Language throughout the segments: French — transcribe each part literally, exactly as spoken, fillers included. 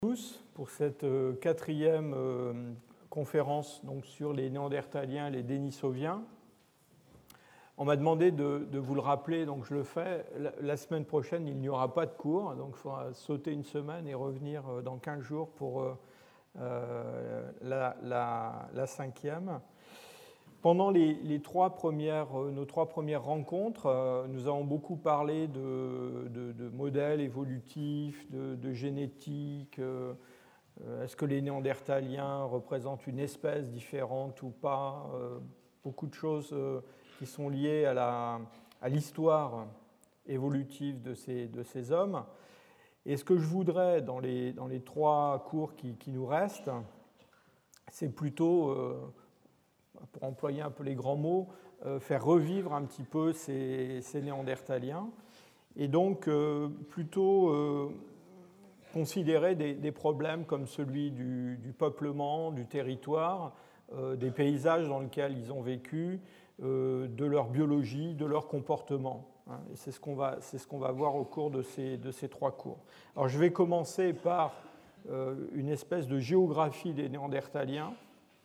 Tous pour cette euh, quatrième euh, conférence donc, sur les Néandertaliens et les Denisoviens. On m'a demandé de, de vous le rappeler, donc je le fais. La, la semaine prochaine, il n'y aura pas de cours, donc il faudra sauter une semaine et revenir euh, dans quinze jours pour euh, euh, la, la, la cinquième. Pendant les, les trois premières, euh, nos trois premières rencontres, euh, nous avons beaucoup parlé de, de, de modèles évolutifs, de, de génétique. Euh, est-ce que les Néandertaliens représentent une espèce différente ou pas? euh, Beaucoup de choses euh, qui sont liées à, la, à l'histoire évolutive de ces, de ces hommes. Et ce que je voudrais dans les, dans les trois cours qui, qui nous restent, c'est plutôt... Euh, pour employer un peu les grands mots, euh, faire revivre un petit peu ces, ces Néandertaliens, et donc euh, plutôt euh, considérer des, des problèmes comme celui du, du peuplement, du territoire, euh, des paysages dans lesquels ils ont vécu, euh, de leur biologie, de leur comportement. Hein, et c'est ce qu'on va, c'est ce qu'on va voir au cours de ces, de ces trois cours. Alors je vais commencer par euh, une espèce de géographie des Néandertaliens.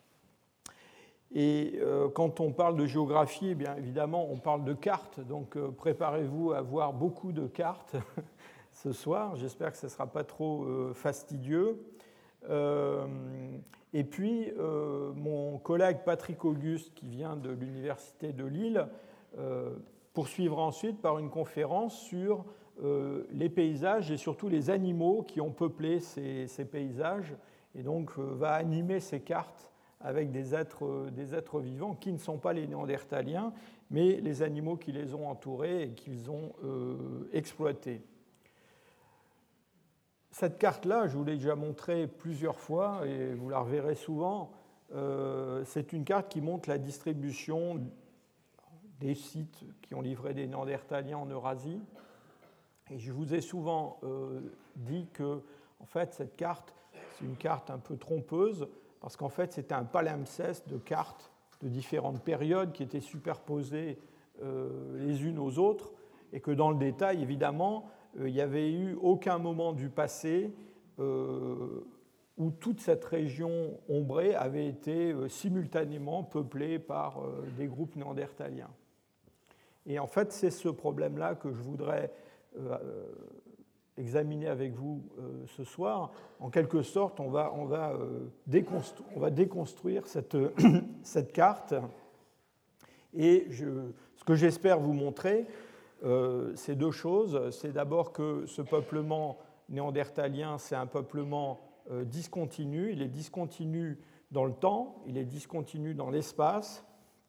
Et euh, quand on parle de géographie, eh bien évidemment, on parle de cartes. Donc euh, préparez-vous à voir beaucoup de cartes ce soir. J'espère que ce ne sera pas trop euh, fastidieux. Euh, et puis, euh, mon collègue Patrick Auguste, qui vient de l'Université de Lille, euh, poursuivra ensuite par une conférence sur euh, les paysages et surtout les animaux qui ont peuplé ces, ces paysages, et donc euh, va animer ces cartes avec des êtres, des êtres vivants qui ne sont pas les Néandertaliens, mais les animaux qui les ont entourés et qu'ils ont euh, exploités. Cette carte-là, je vous l'ai déjà montrée plusieurs fois et vous la reverrez souvent. Euh, c'est une carte qui montre la distribution des sites qui ont livré des Néandertaliens en Eurasie. Et je vous ai souvent euh, dit que, en fait, cette carte, c'est une carte un peu trompeuse, parce qu'en fait, c'était un palimpseste de cartes de différentes périodes qui étaient superposées euh, les unes aux autres, et que dans le détail, évidemment, euh, il n'y avait eu aucun moment du passé euh, où toute cette région ombrée avait été euh, simultanément peuplée par euh, des groupes néandertaliens. Et en fait, c'est ce problème-là que je voudrais euh, examiner avec vous euh, ce soir. En quelque sorte, on va, on va, euh, déconstru- on va déconstruire cette, cette carte. Et je, ce que j'espère vous montrer, euh, c'est deux choses. C'est d'abord que ce peuplement néandertalien, c'est un peuplement euh, discontinu. Il est discontinu dans le temps, il est discontinu dans l'espace.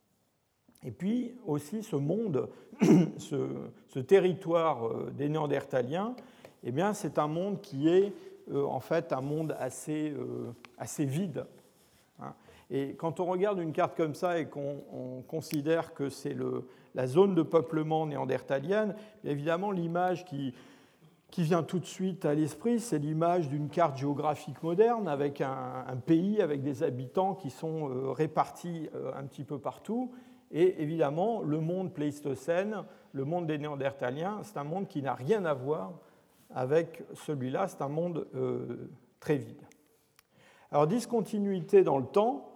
Et puis aussi ce monde, ce, ce territoire euh, des Néandertaliens, eh bien, c'est un monde qui est euh, en fait un monde assez, euh, assez vide. Hein. Et quand on regarde une carte comme ça et qu'on on considère que c'est le, la zone de peuplement néandertalienne, évidemment, l'image qui, qui vient tout de suite à l'esprit, c'est l'image d'une carte géographique moderne avec un, un pays, avec des habitants qui sont euh, répartis euh, un petit peu partout. Et évidemment, le monde pléistocène, le monde des Néandertaliens, c'est un monde qui n'a rien à voir avec celui-là, c'est un monde euh, très vide. Alors, discontinuité dans le temps,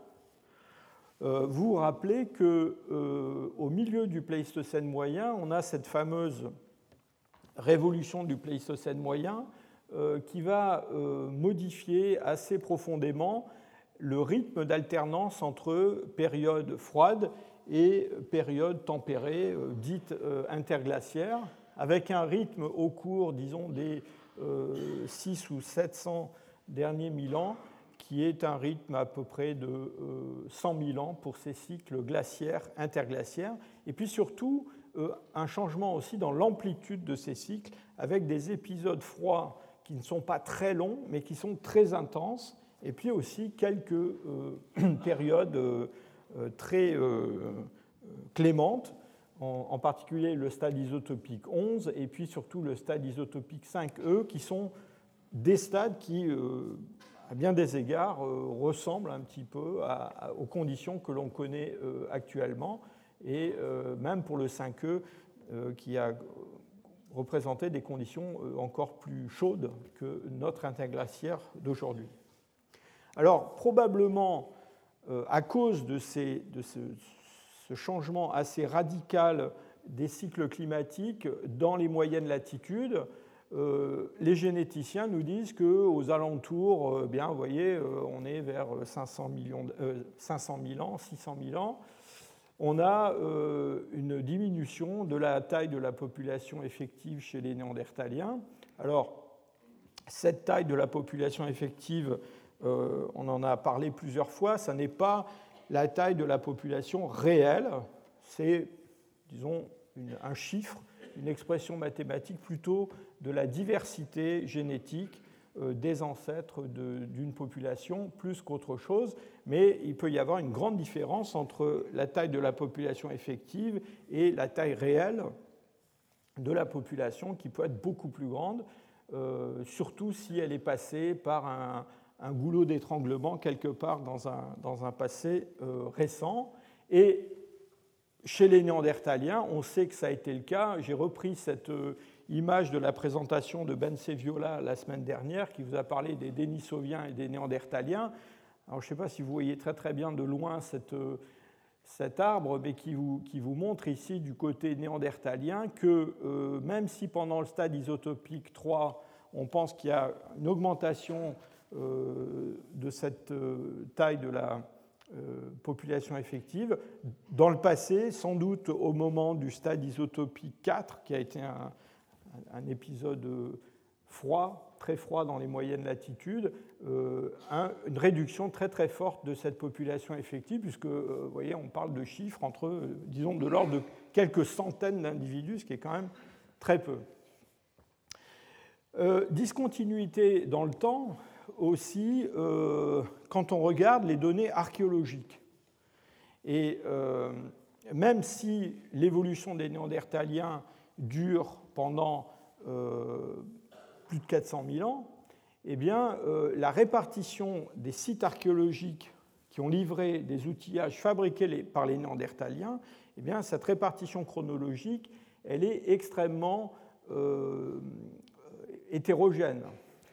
euh, vous vous rappelez qu'au euh, milieu du Pléistocène moyen, on a cette fameuse révolution du Pléistocène moyen euh, qui va euh, modifier assez profondément le rythme d'alternance entre période froide et période tempérée, euh, dite euh, interglaciaire, avec un rythme au cours, disons, des euh, six ou sept cents derniers mille ans, qui est un rythme à peu près de euh, cent mille ans pour ces cycles glaciaires, interglaciaires, et puis surtout euh, un changement aussi dans l'amplitude de ces cycles, avec des épisodes froids qui ne sont pas très longs, mais qui sont très intenses, et puis aussi quelques euh, périodes euh, très euh, clémentes, en particulier le stade isotopique onze et puis surtout le stade isotopique cinq E, qui sont des stades qui, euh, à bien des égards, euh, ressemblent un petit peu à, à, aux conditions que l'on connaît euh, actuellement. Et euh, même pour le cinq E, euh, qui a représentaient des conditions encore plus chaudes que notre interglaciaire d'aujourd'hui. Alors, probablement, euh, à cause de, ces, de ce, ce changement assez radical des cycles climatiques dans les moyennes latitudes, euh, les généticiens nous disent qu'aux alentours, euh, bien, vous voyez, euh, on est vers cinq cents millions, euh, cinq cent mille ans, six cent mille ans, on a euh, une diminution de la taille de la population effective chez les Néandertaliens. Alors, cette taille de la population effective, euh, on en a parlé plusieurs fois, ça n'est pas la taille de la population réelle, c'est, disons, une, un chiffre, une expression mathématique plutôt de la diversité génétique euh, des ancêtres de, d'une population plus qu'autre chose, mais il peut y avoir une grande différence entre la taille de la population effective et la taille réelle de la population qui peut être beaucoup plus grande, euh, surtout si elle est passée par un, un goulot d'étranglement quelque part dans un, dans un passé euh, récent. Et chez les Néandertaliens, on sait que ça a été le cas. J'ai repris cette euh, image de la présentation de Ben Seviola la semaine dernière qui vous a parlé des Denisoviens et des Néandertaliens. Alors, je ne sais pas si vous voyez très très bien de loin cette, euh, cet arbre, mais qui vous, qui vous montre ici du côté néandertalien que euh, même si pendant le stade isotopique trois, on pense qu'il y a une augmentation euh, de cette euh, taille de la euh, population effective, dans le passé, sans doute au moment du stade isotopique quatre, qui a été un, un épisode froid, très froid dans les moyennes latitudes, euh, un, une réduction très très forte de cette population effective, puisque euh, vous voyez, on parle de chiffres entre, euh, disons, de l'ordre de quelques centaines d'individus, ce qui est quand même très peu. Euh, discontinuité dans le temps aussi euh, quand on regarde les données archéologiques. Et euh, même si l'évolution des Néandertaliens dure pendant euh, plus de quatre cent mille ans, eh bien, euh, la répartition des sites archéologiques qui ont livré des outillages fabriqués les, par les Néandertaliens, eh bien, cette répartition chronologique, elle est extrêmement euh, hétérogène.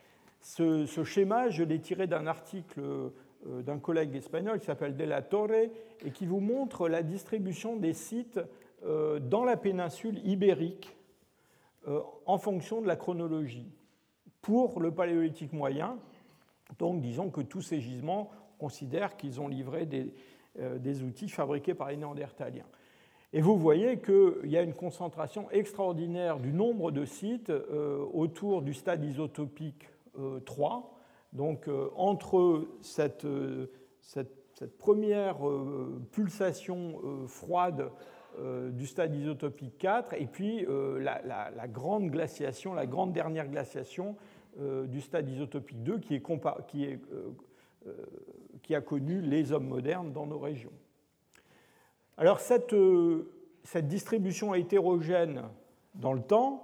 Ce, ce schéma, je l'ai tiré d'un article euh, d'un collègue espagnol qui s'appelle De la Torre et qui vous montre la distribution des sites euh, dans la péninsule ibérique euh, en fonction de la chronologie. Pour le paléolithique moyen, donc disons que tous ces gisements considèrent qu'ils ont livré des, euh, des outils fabriqués par les Néandertaliens. Et vous voyez qu'il y a une concentration extraordinaire du nombre de sites euh, autour du stade isotopique euh, trois. Donc euh, entre cette, euh, cette, cette première euh, pulsation euh, froide euh, du stade isotopique quatre et puis euh, la, la, la grande glaciation, la grande dernière glaciation euh, du stade isotopique deux qui, est compa- qui, est, euh, euh, qui a connu les hommes modernes dans nos régions. Alors cette, euh, cette distribution hétérogène dans le temps,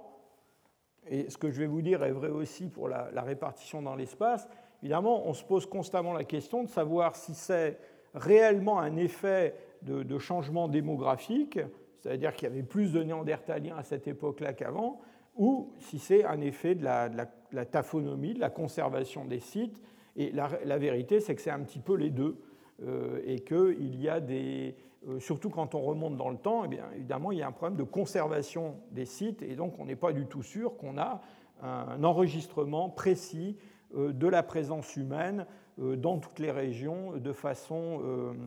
et ce que je vais vous dire est vrai aussi pour la, la répartition dans l'espace, évidemment, on se pose constamment la question de savoir si c'est réellement un effet de, de changement démographique, c'est-à-dire qu'il y avait plus de Néandertaliens à cette époque-là qu'avant, ou si c'est un effet de la, de la, de la taphonomie, de la conservation des sites. Et la, la vérité, c'est que c'est un petit peu les deux, euh, et qu'il y a des... Surtout quand on remonte dans le temps, eh bien, évidemment, il y a un problème de conservation des sites et donc on n'est pas du tout sûr qu'on a un enregistrement précis de la présence humaine dans toutes les régions de façon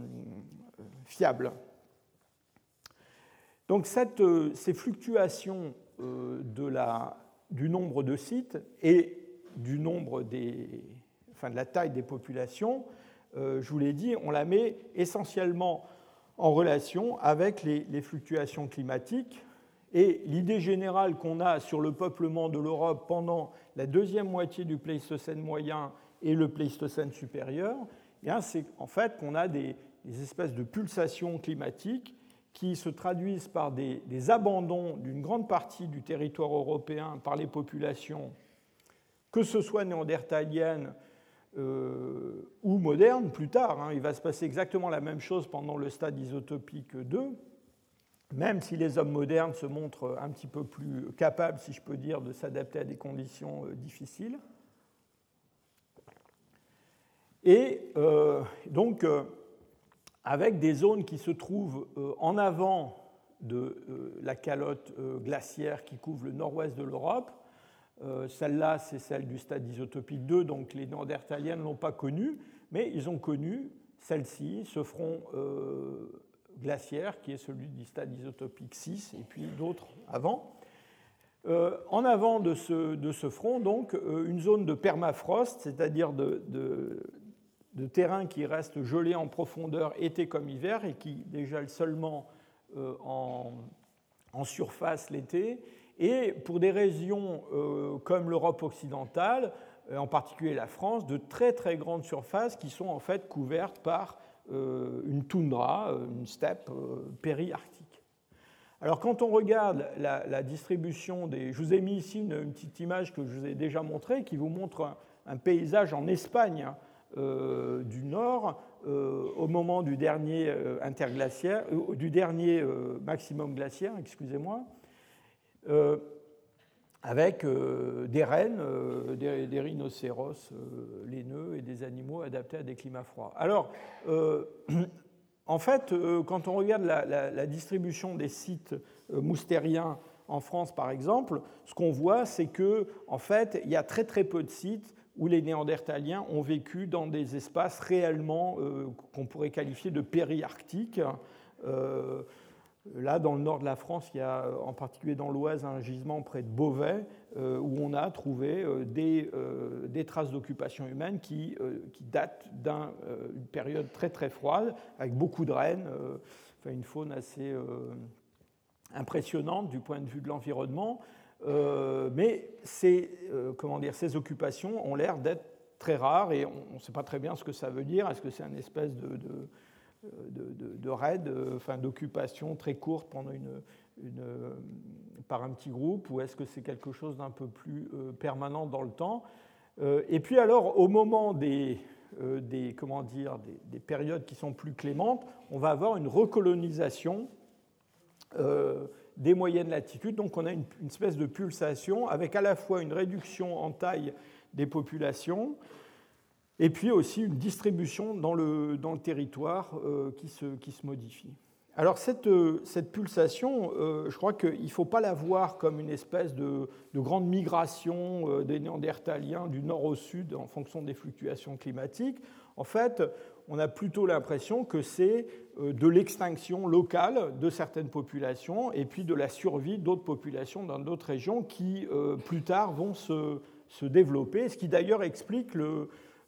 fiable. Donc cette, ces fluctuations de la, du nombre de sites et du nombre des, enfin de la taille des populations, je vous l'ai dit, on la met essentiellement en relation avec les, les fluctuations climatiques. Et l'idée générale qu'on a sur le peuplement de l'Europe pendant la deuxième moitié du Pléistocène moyen et le Pléistocène supérieur, eh bien, c'est en fait qu'on a des, des espèces de pulsations climatiques qui se traduisent par des, des abandons d'une grande partie du territoire européen par les populations, que ce soit néandertaliennes, Euh, ou moderne plus tard. Hein. Il va se passer exactement la même chose pendant le stade isotopique deux. même si les hommes modernes se montrent un petit peu plus capables, si je peux dire, de s'adapter à des conditions difficiles. Et euh, donc, euh, avec des zones qui se trouvent euh, en avant de euh, la calotte euh, glaciaire qui couvre le nord-ouest de l'Europe. Euh, celle-là, c'est celle du stade isotopique deux, donc les Néandertaliens ne l'ont pas connue, mais ils ont connu celle-ci, ce front euh, glaciaire qui est celui du stade isotopique six, et puis d'autres avant. Euh, en avant de ce, de ce front, donc, euh, une zone de permafrost, c'est-à-dire de, de, de terrain qui reste gelé en profondeur été comme hiver et qui dégèle seulement euh, en, en surface l'été. Et pour des régions euh, comme l'Europe occidentale, en particulier la France, de très très grandes surfaces qui sont en fait couvertes par euh, une toundra, une steppe euh, périarctique. Alors quand on regarde la, la distribution des... Je vous ai mis ici une, une petite image que je vous ai déjà montrée qui vous montre un, un paysage en Espagne euh, du Nord euh, au moment du dernier euh, interglaciaire, euh, du dernier euh, maximum glaciaire, excusez-moi. Euh, avec euh, des rennes, euh, des, des rhinocéros euh, laineux et des animaux adaptés à des climats froids. Alors, euh, en fait, euh, quand on regarde la, la, la distribution des sites euh, moustériens en France, par exemple, ce qu'on voit, c'est que, en fait, il y a très très peu de sites où les Néandertaliens ont vécu dans des espaces réellement euh, qu'on pourrait qualifier de périarctiques. Euh, Là, dans le nord de la France, il y a en particulier dans l'Oise un gisement près de Beauvais euh, où on a trouvé euh, des, euh, des traces d'occupation humaine qui, euh, qui datent d'une euh, période très très froide, avec beaucoup de rennes, euh, enfin, une faune assez euh, impressionnante du point de vue de l'environnement. Euh, mais ces, euh, comment dire, ces occupations ont l'air d'être très rares et on ne sait pas très bien ce que ça veut dire. Est-ce que c'est une espèce de... de De, de, de raid, enfin, d'occupation très courte pendant une, une, par un petit groupe, ou est-ce que c'est quelque chose d'un peu plus euh, permanent dans le temps? euh, Et puis alors, au moment des, euh, des, comment dire, des, des périodes qui sont plus clémentes, on va avoir une recolonisation euh, des moyennes latitudes. Donc on a une, une espèce de pulsation avec à la fois une réduction en taille des populations, et puis aussi une distribution dans le, dans le territoire euh, qui, se, qui se modifie. Alors cette, cette pulsation, euh, je crois qu'il ne faut pas la voir comme une espèce de, de grande migration euh, des Néandertaliens du nord au sud en fonction des fluctuations climatiques. En fait, on a plutôt l'impression que c'est euh, de l'extinction locale de certaines populations et puis de la survie d'autres populations dans d'autres régions qui, euh, plus tard, vont se, se développer, ce qui d'ailleurs explique le...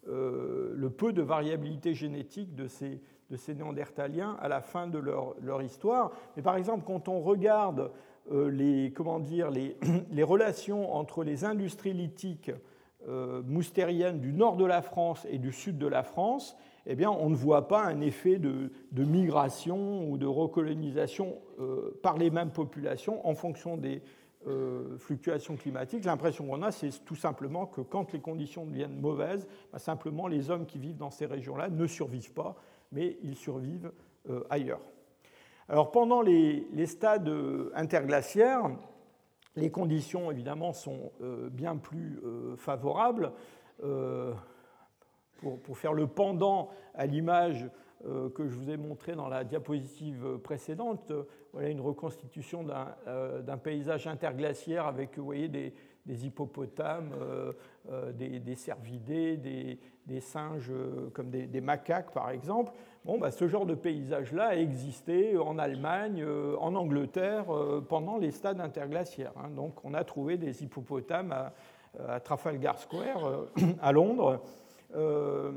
Euh, le peu de variabilité génétique de ces, de ces Néandertaliens à la fin de leur, leur histoire. Mais par exemple, quand on regarde euh, les, comment dire, les, les relations entre les industries lithiques euh, moustériennes du nord de la France et du sud de la France, eh bien, on ne voit pas un effet de, de migration ou de recolonisation euh, par les mêmes populations en fonction des Euh, fluctuations climatiques. L'impression qu'on a, c'est tout simplement que quand les conditions deviennent mauvaises, bah, simplement les hommes qui vivent dans ces régions-là ne survivent pas, mais ils survivent euh, ailleurs. Alors pendant les, les stades interglaciaires, les conditions évidemment sont euh, bien plus euh, favorables. Euh, pour, pour faire le pendant à l'image euh, que je vous ai montrée dans la diapositive précédente, euh, voilà une reconstitution d'un, euh, d'un paysage interglaciaire avec, vous voyez, des, des hippopotames, euh, euh, des, des cervidés, des, des singes euh, comme des, des macaques par exemple. Bon, bah, ce genre de paysage-là a existé en Allemagne, euh, en Angleterre, euh, pendant les stades interglaciaires. Hein. Donc on a trouvé des hippopotames à, à Trafalgar Square, euh, à Londres. Euh,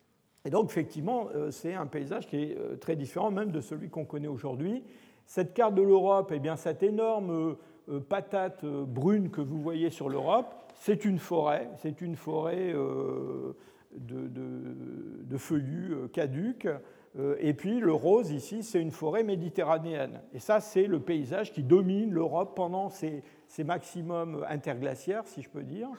et donc, effectivement, euh, c'est un paysage qui est euh, très différent même de celui qu'on connaît aujourd'hui. Cette carte de l'Europe, eh bien, cette énorme euh, patate euh, brune que vous voyez sur l'Europe, c'est une forêt, c'est une forêt euh, de, de, de feuillus euh, caducs. Euh, et puis, le rose, ici, c'est une forêt méditerranéenne. Et ça, c'est le paysage qui domine l'Europe pendant ces, ces maximums interglaciaires, si je peux dire.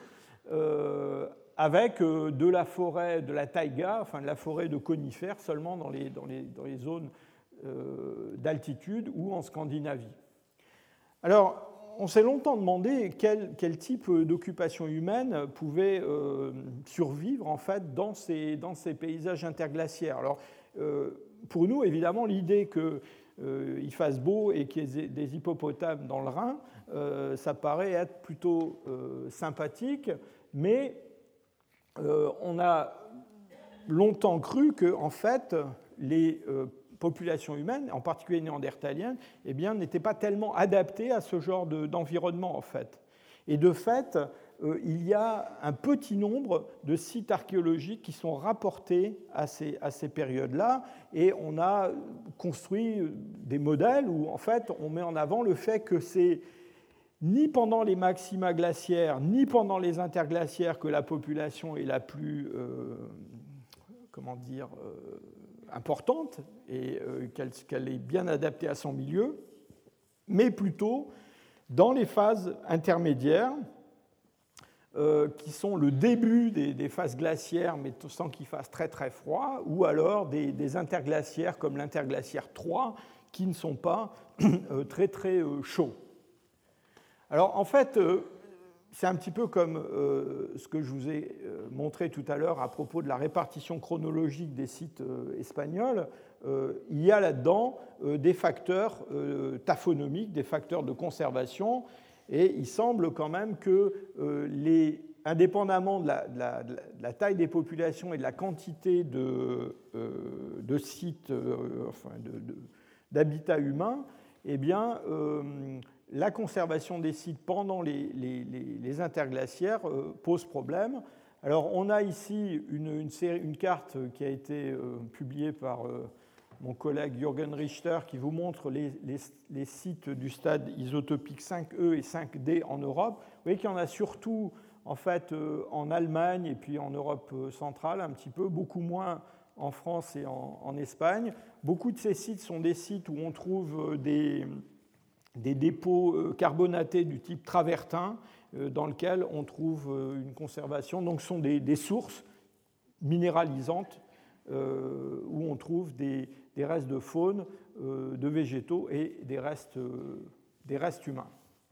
Euh, avec de la forêt, de la taïga, enfin de la forêt de conifères seulement dans les, dans les, dans les zones euh, d'altitude ou en Scandinavie. Alors, on s'est longtemps demandé quel, quel type d'occupation humaine pouvait euh, survivre en fait dans ces, dans ces paysages interglaciaires. Alors, euh, pour nous, évidemment, l'idée qu'il euh, fasse beau et qu'il y ait des hippopotames dans le Rhin, euh, ça paraît être plutôt euh, sympathique, mais euh, on a longtemps cru que, en fait, les euh, populations humaines, en particulier néandertaliennes, eh bien, n'étaient pas tellement adaptées à ce genre de, d'environnement, en fait. Et de fait, euh, il y a un petit nombre de sites archéologiques qui sont rapportés à ces, à ces périodes-là, et on a construit des modèles où, en fait, on met en avant le fait que c'est ni pendant les maxima glaciaires, ni pendant les interglaciaires que la population est la plus, euh, comment dire, euh, importante et euh, qu'elle, qu'elle est bien adaptée à son milieu, mais plutôt dans les phases intermédiaires, euh, qui sont le début des, des phases glaciaires, mais sans qu'il fasse très très froid, ou alors des, des interglaciaires comme l'interglaciaire trois, qui ne sont pas euh, très très euh, chauds. Alors en fait, euh, c'est un petit peu comme euh, ce que je vous ai euh, montré tout à l'heure à propos de la répartition chronologique des sites euh, espagnols. Euh, il y a là-dedans euh, des facteurs euh, taphonomiques, des facteurs de conservation, et il semble quand même que, euh, les, indépendamment de la, de, la, de la taille des populations et de la quantité de, euh, de sites, euh, enfin de, de, d'habitats humains, eh bien, euh, la conservation des sites pendant les, les, les interglaciaires euh, pose problème. Alors, on a ici une, une, série, une carte qui a été euh, publiée par euh, mon collègue Jürgen Richter, qui vous montre les, les, les sites du stade isotopique cinq E et cinq D en Europe. Vous voyez qu'il y en a surtout en, fait, euh, en Allemagne et puis en Europe centrale, un petit peu, beaucoup moins en France et en, en Espagne. Beaucoup de ces sites sont des sites où on trouve des... des dépôts carbonatés du type travertin dans lesquels on trouve une conservation. Donc, ce sont des, des sources minéralisantes euh, où on trouve des, des restes de faune, euh, de végétaux et des restes, euh, des restes humains.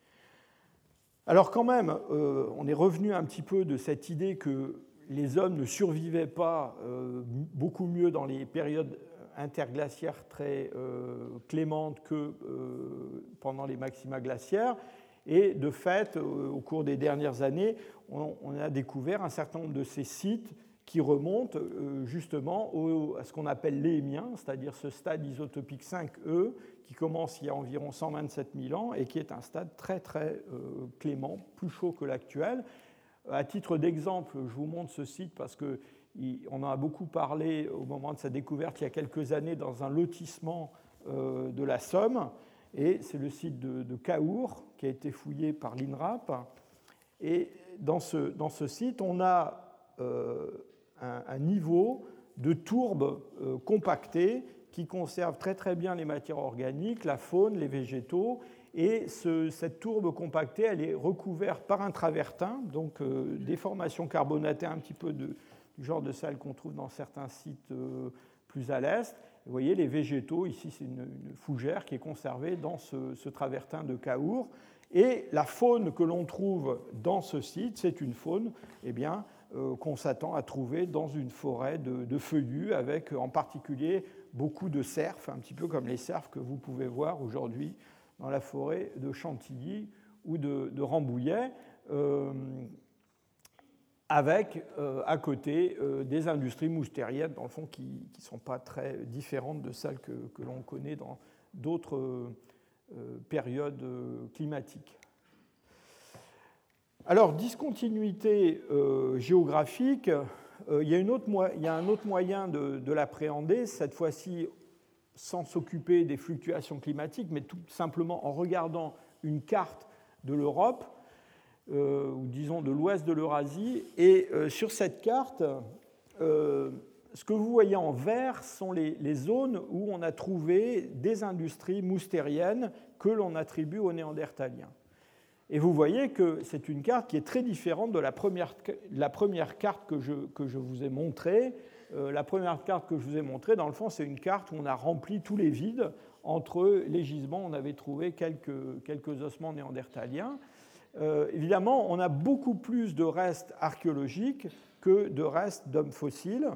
Alors quand même, euh, on est revenu un petit peu de cette idée que les hommes ne survivaient pas euh, beaucoup mieux dans les périodes interglaciaires très euh, clémentes que euh, pendant les maxima glaciaires. Et de fait, euh, au cours des dernières années, on, on a découvert un certain nombre de ces sites qui remontent euh, justement au, à ce qu'on appelle l'éémien, c'est-à-dire ce stade isotopique cinq E qui commence il y a environ cent vingt-sept mille ans et qui est un stade très très euh, clément, plus chaud que l'actuel. À titre d'exemple, je vous montre ce site parce que on en a beaucoup parlé au moment de sa découverte il y a quelques années dans un lotissement de la Somme. Et c'est le site de, de Cahors qui a été fouillé par l'INRAP. Et dans ce, dans ce site, on a euh, un, un niveau de tourbe euh, compactée qui conserve très très bien les matières organiques, la faune, les végétaux. Et ce, cette tourbe compactée, elle est recouverte par un travertin, donc euh, des formations carbonatées un petit peu de du genre de sel qu'on trouve dans certains sites plus à l'est. Vous voyez les végétaux, ici c'est une, une fougère qui est conservée dans ce, ce travertin de Cahors. Et la faune que l'on trouve dans ce site, c'est une faune eh bien, euh, qu'on s'attend à trouver dans une forêt de, de feuillus, avec en particulier beaucoup de cerfs, un petit peu comme les cerfs que vous pouvez voir aujourd'hui dans la forêt de Chantilly ou de, de Rambouillet. Euh, avec euh, à côté euh, des industries moustériennes, dans le fond, qui ne sont pas très différentes de celles que, que l'on connaît dans d'autres euh, périodes euh, climatiques. Alors, discontinuité euh, géographique, euh, il, y a une autre, il y a un autre moyen de, de l'appréhender, cette fois-ci sans s'occuper des fluctuations climatiques, mais tout simplement en regardant une carte de l'Europe, Euh, ou disons de l'ouest de l'Eurasie. Et euh, sur cette carte, euh, ce que vous voyez en vert sont les, les zones où on a trouvé des industries moustériennes que l'on attribue aux Néandertaliens. Et vous voyez que c'est une carte qui est très différente de la première, la première carte que je, que je vous ai montrée. Euh, la première carte que je vous ai montrée, dans le fond, c'est une carte où on a rempli tous les vides. Entre les gisements, on avait trouvé quelques, quelques ossements néandertaliens. Euh, évidemment, on a beaucoup plus de restes archéologiques que de restes d'hommes fossiles.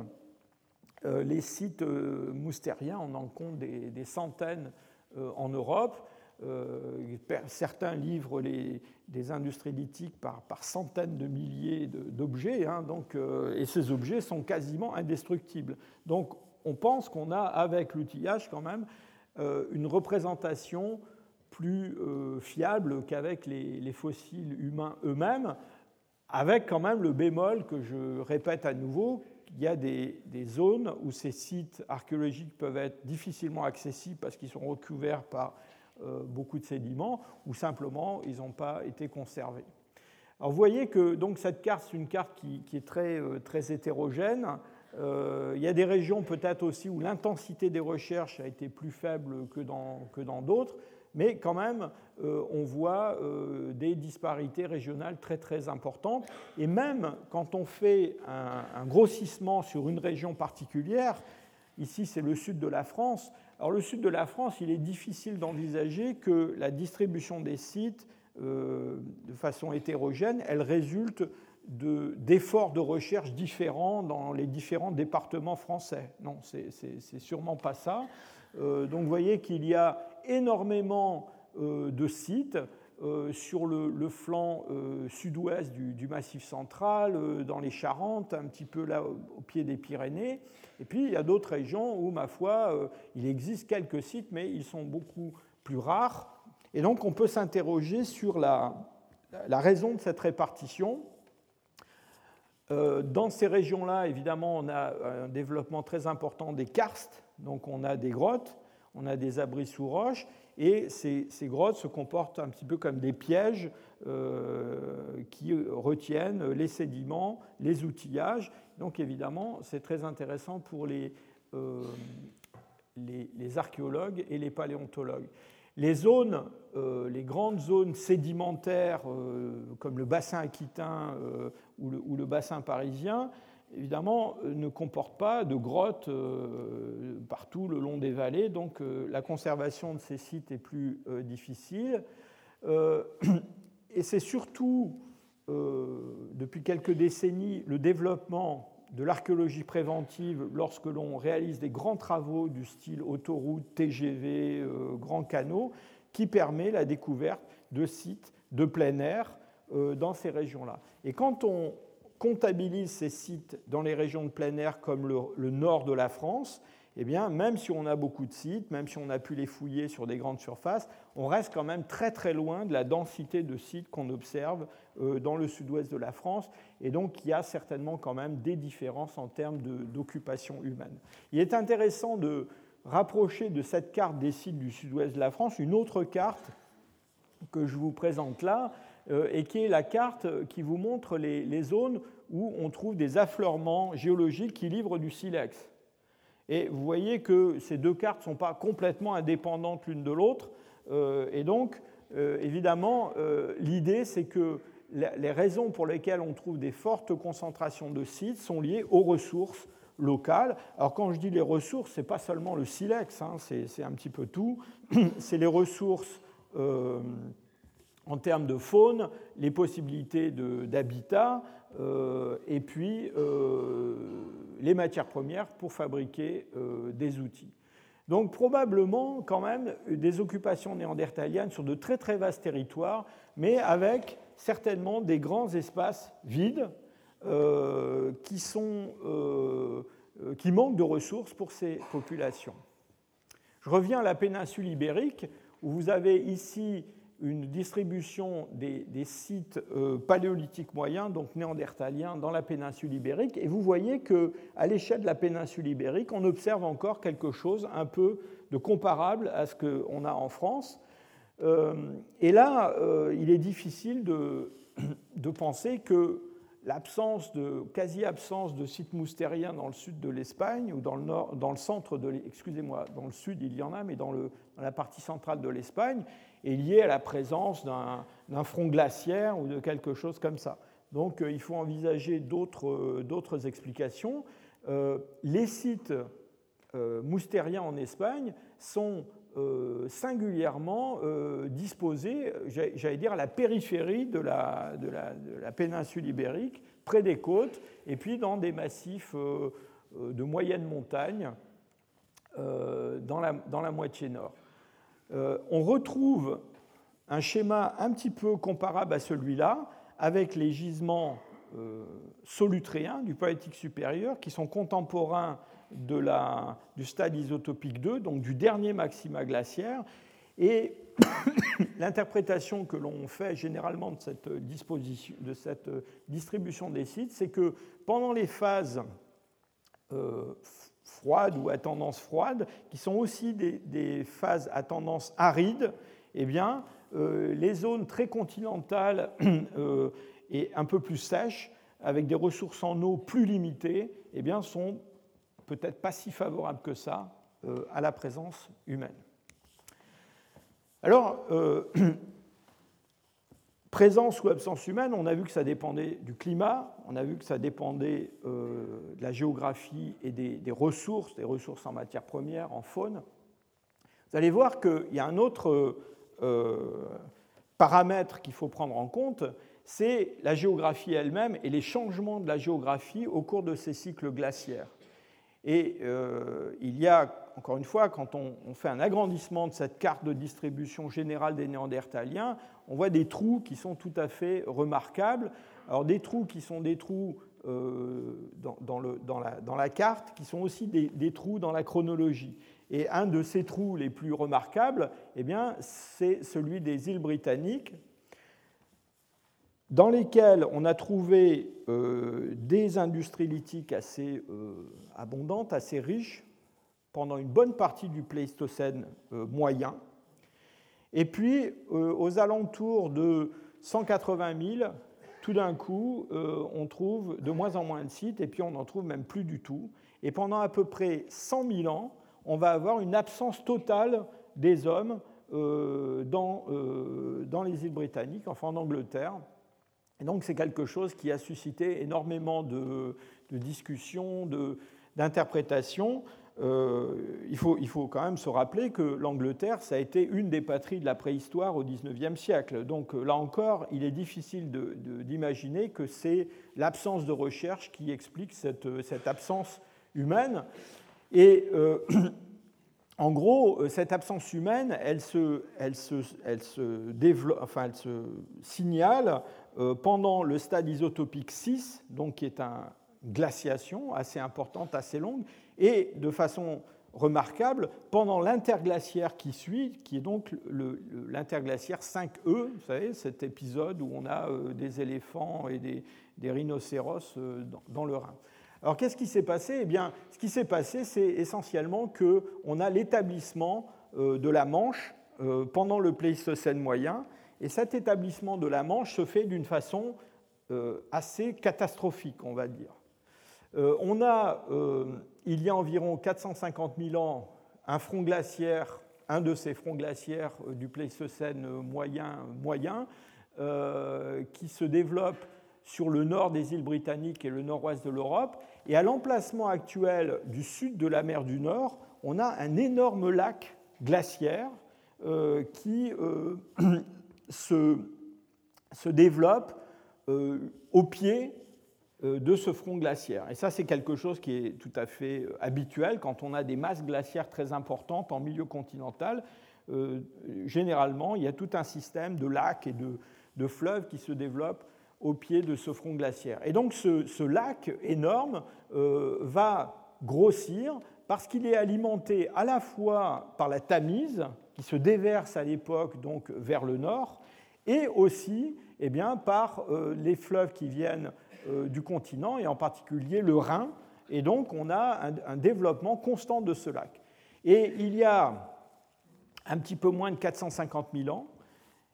Euh, les sites euh, moustériens, on en compte des, des centaines euh, en Europe. Euh, certains livrent les, des industries lithiques par, par centaines de milliers de, d'objets, hein, donc, euh, et ces objets sont quasiment indestructibles. Donc on pense qu'on a, avec l'outillage, quand même, euh, une représentation plus euh, fiable qu'avec les, les fossiles humains eux-mêmes, avec quand même le bémol que je répète à nouveau, il y a des, des zones où ces sites archéologiques peuvent être difficilement accessibles parce qu'ils sont recouverts par euh, beaucoup de sédiments, ou simplement ils n'ont pas été conservés. Alors vous voyez que donc, cette carte, c'est une carte qui, qui est très, euh, très hétérogène. Euh, il y a des régions peut-être aussi où l'intensité des recherches a été plus faible que dans, que dans d'autres, mais quand même, euh, on voit euh, des disparités régionales très très importantes. Et même quand on fait un, un grossissement sur une région particulière, ici c'est le sud de la France, alors le sud de la France, il est difficile d'envisager que la distribution des sites euh, de façon hétérogène, elle résulte de, d'efforts de recherche différents dans les différents départements français. Non, c'est, c'est, c'est sûrement pas ça. Euh, donc vous voyez qu'il y a énormément euh, de sites euh, sur le, le flanc euh, sud-ouest du, du Massif central, euh, dans les Charentes, un petit peu là au, au pied des Pyrénées. Et puis il y a d'autres régions où, ma foi, euh, il existe quelques sites, mais ils sont beaucoup plus rares. Et donc on peut s'interroger sur la, la raison de cette répartition. Euh, dans ces régions-là, évidemment, on a un développement très important des karstes. Donc on a des grottes, on a des abris sous roches, et ces, ces grottes se comportent un petit peu comme des pièges euh, qui retiennent les sédiments, les outillages. Donc évidemment, c'est très intéressant pour les, euh, les, les archéologues et les paléontologues. Les zones, euh, les grandes zones sédimentaires, euh, comme le bassin aquitain euh, ou, le, ou le bassin parisien, évidemment, ne comportent pas de grottes euh, partout le long des vallées, donc euh, la conservation de ces sites est plus euh, difficile. Euh, et c'est surtout, euh, depuis quelques décennies, le développement de l'archéologie préventive lorsque l'on réalise des grands travaux du style autoroute, T G V, euh, grands canaux, qui permet la découverte de sites de plein air euh, dans ces régions-là. Et quand on comptabilise ces sites dans les régions de plein air comme le, le nord de la France, eh bien, même si on a beaucoup de sites, même si on a pu les fouiller sur des grandes surfaces, on reste quand même très très loin de la densité de sites qu'on observe euh, dans le sud-ouest de la France, et donc il y a certainement quand même des différences en termes de, d'occupation humaine. Il est intéressant de rapprocher de cette carte des sites du sud-ouest de la France une autre carte que je vous présente là, euh, et qui est la carte qui vous montre les, les zones où on trouve des affleurements géologiques qui livrent du silex. Et vous voyez que ces deux cartes ne sont pas complètement indépendantes l'une de l'autre. Euh, et donc, euh, évidemment, euh, l'idée, c'est que la, les raisons pour lesquelles on trouve des fortes concentrations de sites sont liées aux ressources locales. Alors, quand je dis les ressources, ce n'est pas seulement le silex, hein, c'est, c'est un petit peu tout. C'est les ressources euh, en termes de faune, les possibilités de, d'habitat, euh, et puis euh, les matières premières pour fabriquer euh, des outils. Donc probablement quand même des occupations néandertaliennes sur de très très vastes territoires, mais avec certainement des grands espaces vides euh, qui, sont, euh, qui manquent de ressources pour ces populations. Je reviens à la péninsule ibérique, où vous avez ici une distribution des, des sites euh, paléolithiques moyens, donc néandertaliens, dans la péninsule ibérique. Et vous voyez qu'à l'échelle de la péninsule ibérique, on observe encore quelque chose un peu de comparable à ce qu'on a en France. Euh, et là, euh, il est difficile de, de penser que l'absence de, quasi-absence de sites moustériens dans le sud de l'Espagne, ou dans le, nord, dans le centre de l'Espagne, excusez-moi, dans le sud il y en a, mais dans, le, dans la partie centrale de l'Espagne, est liée à la présence d'un, d'un front glaciaire ou de quelque chose comme ça. Donc il faut envisager d'autres, d'autres explications. Euh, les sites euh, moustériens en Espagne sont euh, singulièrement euh, disposés, j'allais dire, à la périphérie de la, de, la, de la péninsule ibérique, près des côtes, et puis dans des massifs euh, de moyenne montagne euh, dans, la, dans la moitié nord. Euh, on retrouve un schéma un petit peu comparable à celui-là, avec les gisements euh, solutréens du Paléolithique supérieur, qui sont contemporains de la, du stade isotopique deux, donc du dernier maxima glaciaire. Et l'interprétation que l'on fait généralement de cette, disposition, de cette distribution des sites, c'est que pendant les phases euh, froides ou à tendance froide, qui sont aussi des, des phases à tendance aride, eh bien, euh, les zones très continentales euh, et un peu plus sèches, avec des ressources en eau plus limitées, eh bien, sont peut-être pas si favorables que ça euh, à la présence humaine. Alors, euh, présence ou absence humaine, on a vu que ça dépendait du climat, on a vu que ça dépendait euh, de la géographie et des, des ressources, des ressources en matières premières, en faune. Vous allez voir qu'il y a un autre euh, paramètre qu'il faut prendre en compte, c'est la géographie elle-même et les changements de la géographie au cours de ces cycles glaciaires. Et euh, il y a, encore une fois, quand on, on fait un agrandissement de cette carte de distribution générale des Néandertaliens, on voit des trous qui sont tout à fait remarquables. Alors des trous qui sont des trous euh, dans, dans, le, dans, la, dans la carte, qui sont aussi des, des trous dans la chronologie. Et un de ces trous les plus remarquables, eh bien, c'est celui des îles britanniques, dans lesquelles on a trouvé euh, des industries lithiques assez euh, abondantes, assez riches, pendant une bonne partie du Pléistocène euh, moyen. Et puis, euh, aux alentours de cent quatre-vingt mille, tout d'un coup, euh, on trouve de moins en moins de sites, et puis on n'en trouve même plus du tout. Et pendant à peu près cent mille ans, on va avoir une absence totale des hommes euh, dans, euh, dans les îles britanniques, enfin en Angleterre. Et donc c'est quelque chose qui a suscité énormément de, de discussions, de, d'interprétations. Euh, il, faut, il faut quand même se rappeler que l'Angleterre, ça a été une des patries de la préhistoire au dix-neuvième siècle. Donc là encore, il est difficile de, de, d'imaginer que c'est l'absence de recherche qui explique cette, cette absence humaine. Et euh, en gros, cette absence humaine, elle se, elle se, elle se, développe, enfin, elle se signale euh, pendant le stade isotopique six, donc qui est une glaciation assez importante, assez longue, et de façon remarquable pendant l'interglaciaire qui suit, qui est donc le, le, l'interglaciaire cinq E, vous savez, cet épisode où on a euh, des éléphants et des, des rhinocéros euh, dans, dans le Rhin. Alors, qu'est-ce qui s'est passé ? Eh bien, ce qui s'est passé, c'est essentiellement qu'on a l'établissement de la Manche pendant le Pléistocène moyen, et cet établissement de la Manche se fait d'une façon assez catastrophique, on va dire. On a, il y a environ quatre cent cinquante mille ans, un front glaciaire, un de ces fronts glaciaires du Pléistocène moyen, moyen qui se développe sur le nord des îles britanniques et le nord-ouest de l'Europe. Et à l'emplacement actuel du sud de la mer du Nord, on a un énorme lac glaciaire euh, qui euh, se, se développe euh, au pied euh, de ce front glaciaire. Et ça, c'est quelque chose qui est tout à fait habituel quand on a des masses glaciaires très importantes en milieu continental. Euh, généralement, il y a tout un système de lacs et de, de fleuves qui se développent au pied de ce front glaciaire. Et donc ce, ce lac énorme euh, va grossir parce qu'il est alimenté à la fois par la Tamise, qui se déverse à l'époque donc vers le nord, et aussi eh bien, par euh, les fleuves qui viennent euh, du continent, et en particulier le Rhin. Et donc on a un, un développement constant de ce lac. Et il y a un petit peu moins de quatre cent cinquante mille ans,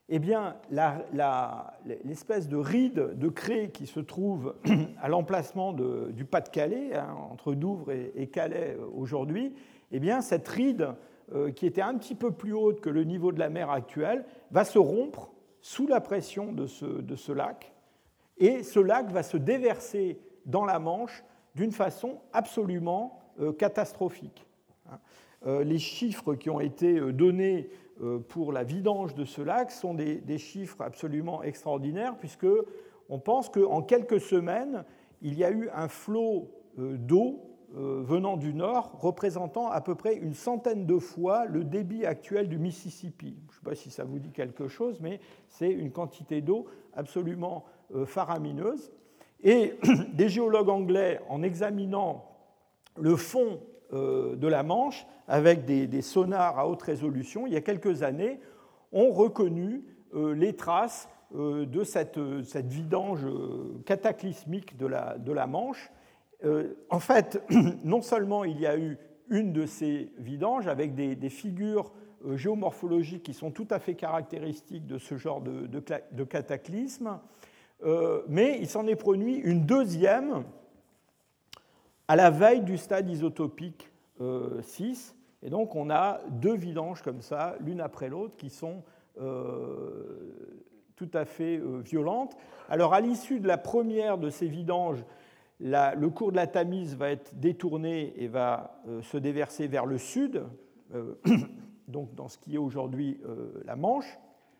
eh bien, la, la, l'espèce de ride de craie qui se trouve à l'emplacement de, du Pas-de-Calais, hein, entre Douvres et, et Calais aujourd'hui, eh bien, cette ride, euh, qui était un petit peu plus haute que le niveau de la mer actuel, va se rompre sous la pression de ce, de ce lac, et ce lac va se déverser dans la Manche d'une façon absolument euh, catastrophique. Euh, les chiffres qui ont été donnés euh, pour la vidange de ce lac sont des, des chiffres absolument extraordinaires, puisqu'on pense qu'en quelques semaines, il y a eu un flot euh, d'eau euh, venant du nord représentant à peu près une centaine de fois le débit actuel du Mississippi. Je ne sais pas si ça vous dit quelque chose, mais c'est une quantité d'eau absolument euh, faramineuse. Et des géologues anglais, en examinant le fond euh, de la Manche avec des, des sonars à haute résolution, il y a quelques années, ont reconnu euh, les traces euh, de cette, cette vidange euh, cataclysmique de la, de la Manche. Euh, en fait, non seulement il y a eu une de ces vidanges avec des, des figures euh, géomorphologiques qui sont tout à fait caractéristiques de ce genre de, de, de cataclysme, euh, mais il s'en est produit une deuxième à la veille du stade isotopique euh, six. Et donc on a deux vidanges comme ça, l'une après l'autre, qui sont euh, tout à fait euh, violentes. Alors à l'issue de la première de ces vidanges, la, le cours de la Tamise va être détourné et va euh, se déverser vers le sud, euh, donc dans ce qui est aujourd'hui euh, la Manche.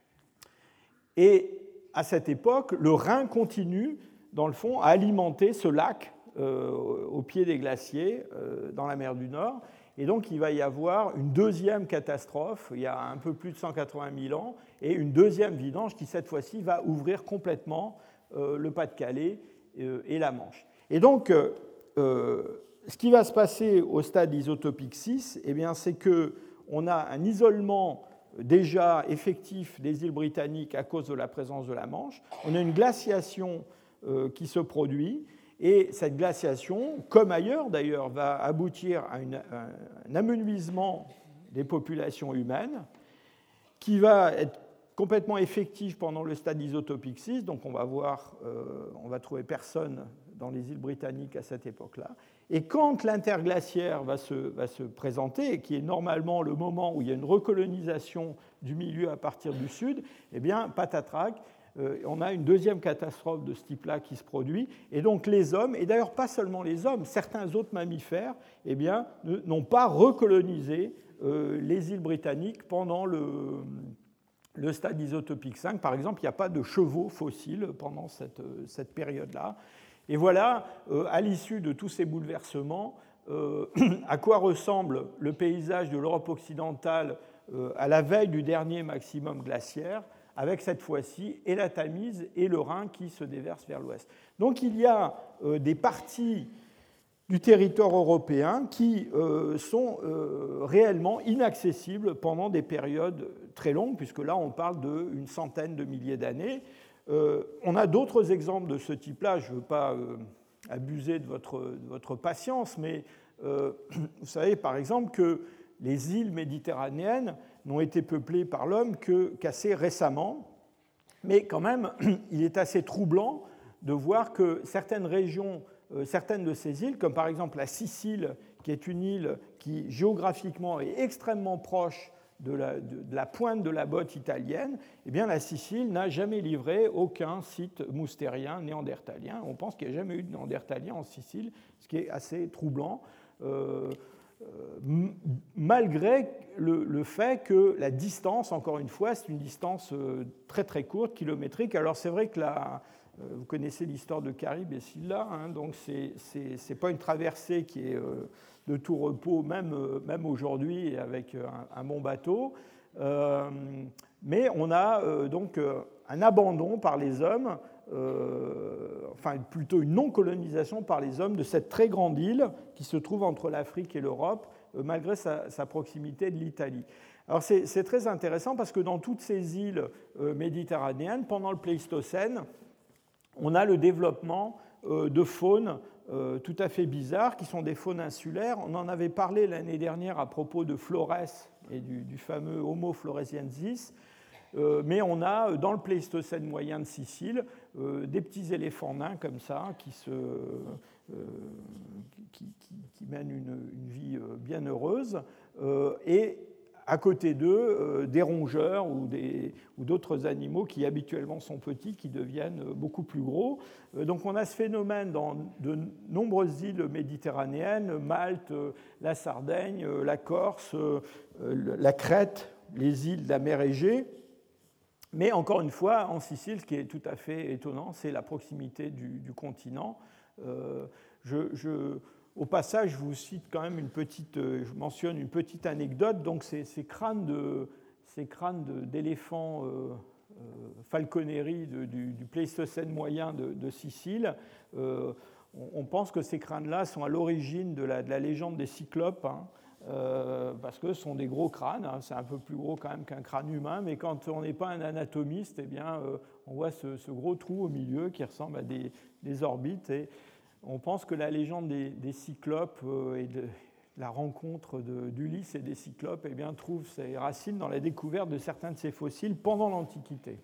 Et à cette époque, le Rhin continue, dans le fond, à alimenter ce lac euh, au pied des glaciers euh, dans la mer du Nord. Et donc, il va y avoir une deuxième catastrophe, il y a un peu plus de cent quatre-vingt mille ans, et une deuxième vidange qui, cette fois-ci, va ouvrir complètement euh, le Pas-de-Calais euh, et la Manche. Et donc, euh, euh, ce qui va se passer au stade isotopique six, eh bien, c'est qu'on a un isolement déjà effectif des îles britanniques à cause de la présence de la Manche. On a une glaciation euh, qui se produit, et cette glaciation, comme ailleurs d'ailleurs, va aboutir à une, un amenuisement des populations humaines qui va être complètement effectif pendant le stade isotopique six. Donc on va voir, euh, on va trouver personne dans les îles britanniques à cette époque-là. Et quand l'interglaciaire va se, va se présenter, et qui est normalement le moment où il y a une recolonisation du milieu à partir du sud, eh bien, patatrac, euh, on a une deuxième catastrophe de ce type-là qui se produit. Et donc les hommes, et d'ailleurs pas seulement les hommes, certains autres mammifères, eh bien, n'ont pas recolonisé euh, les îles britanniques pendant le, le stade isotopique cinq. Par exemple, il n'y a pas de chevaux fossiles pendant cette, cette période-là. Et voilà, euh, à l'issue de tous ces bouleversements, euh, à quoi ressemble le paysage de l'Europe occidentale euh, à la veille du dernier maximum glaciaire, avec cette fois-ci et la Tamise et le Rhin qui se déversent vers l'ouest. Donc il y a euh, des parties du territoire européen qui euh, sont euh, réellement inaccessibles pendant des périodes très longues, puisque là on parle d'une centaine de milliers d'années. Euh, on a d'autres exemples de ce type-là, je ne veux pas euh, abuser de votre, de votre patience, mais euh, vous savez par exemple que les îles méditerranéennes n'ont été peuplées par l'homme que, qu'assez récemment, mais quand même il est assez troublant de voir que certaines régions, euh, certaines de ces îles, comme par exemple la Sicile, qui est une île qui géographiquement est extrêmement proche De la, de, de la pointe de la botte italienne, eh bien, la Sicile n'a jamais livré aucun site moustérien néandertalien. On pense qu'il n'y a jamais eu de néandertalien en Sicile, ce qui est assez troublant, euh, euh, malgré le, le fait que la distance, encore une fois, c'est une distance très très courte, kilométrique. Alors c'est vrai que la, euh, vous connaissez l'histoire de Caribe et Scylla, hein, donc c'est c'est pas une traversée qui est euh, de tout repos, même, même aujourd'hui, avec un, un bon bateau. Euh, mais on a euh, donc un abandon par les hommes, euh, enfin plutôt une non-colonisation par les hommes de cette très grande île qui se trouve entre l'Afrique et l'Europe, euh, malgré sa, sa proximité de l'Italie. Alors c'est très intéressant parce que dans toutes ces îles euh, méditerranéennes, pendant le Pléistocène, on a le développement euh, de faune Euh, tout à fait bizarres, qui sont des faunes insulaires. On en avait parlé l'année dernière à propos de Flores et du, du fameux Homo floresiensis. Euh, mais on a dans le Pléistocène moyen de Sicile euh, des petits éléphants nains comme ça qui, se, euh, qui, qui, qui mènent une, une vie bien heureuse. Euh, et à côté d'eux, euh, des rongeurs ou, des, ou d'autres animaux qui habituellement sont petits, qui deviennent beaucoup plus gros. Euh, donc on a ce phénomène dans de nombreuses îles méditerranéennes, Malte, la Sardaigne, la Corse, euh, la Crète, les îles de la mer Égée. Mais encore une fois, en Sicile, ce qui est tout à fait étonnant, c'est la proximité du, du continent. Euh, je... je Au passage, je vous cite quand même une petite, je mentionne une petite anecdote. Donc, ces, ces crânes, de, ces crânes de, d'éléphants euh, euh, falconeri de, du, du Pléistocène moyen de, de Sicile, euh, on, on pense que ces crânes-là sont à l'origine de la, de la légende des cyclopes, hein, euh, parce que ce sont des gros crânes. Hein, c'est un peu plus gros quand même qu'un crâne humain, mais quand on n'est pas un anatomiste, eh bien, euh, on voit ce, ce gros trou au milieu qui ressemble à des, des orbites. Et, on pense que la légende des, des cyclopes euh, et de la rencontre de, d'Ulysse et des cyclopes eh bien, trouve ses racines dans la découverte de certains de ces fossiles pendant l'Antiquité.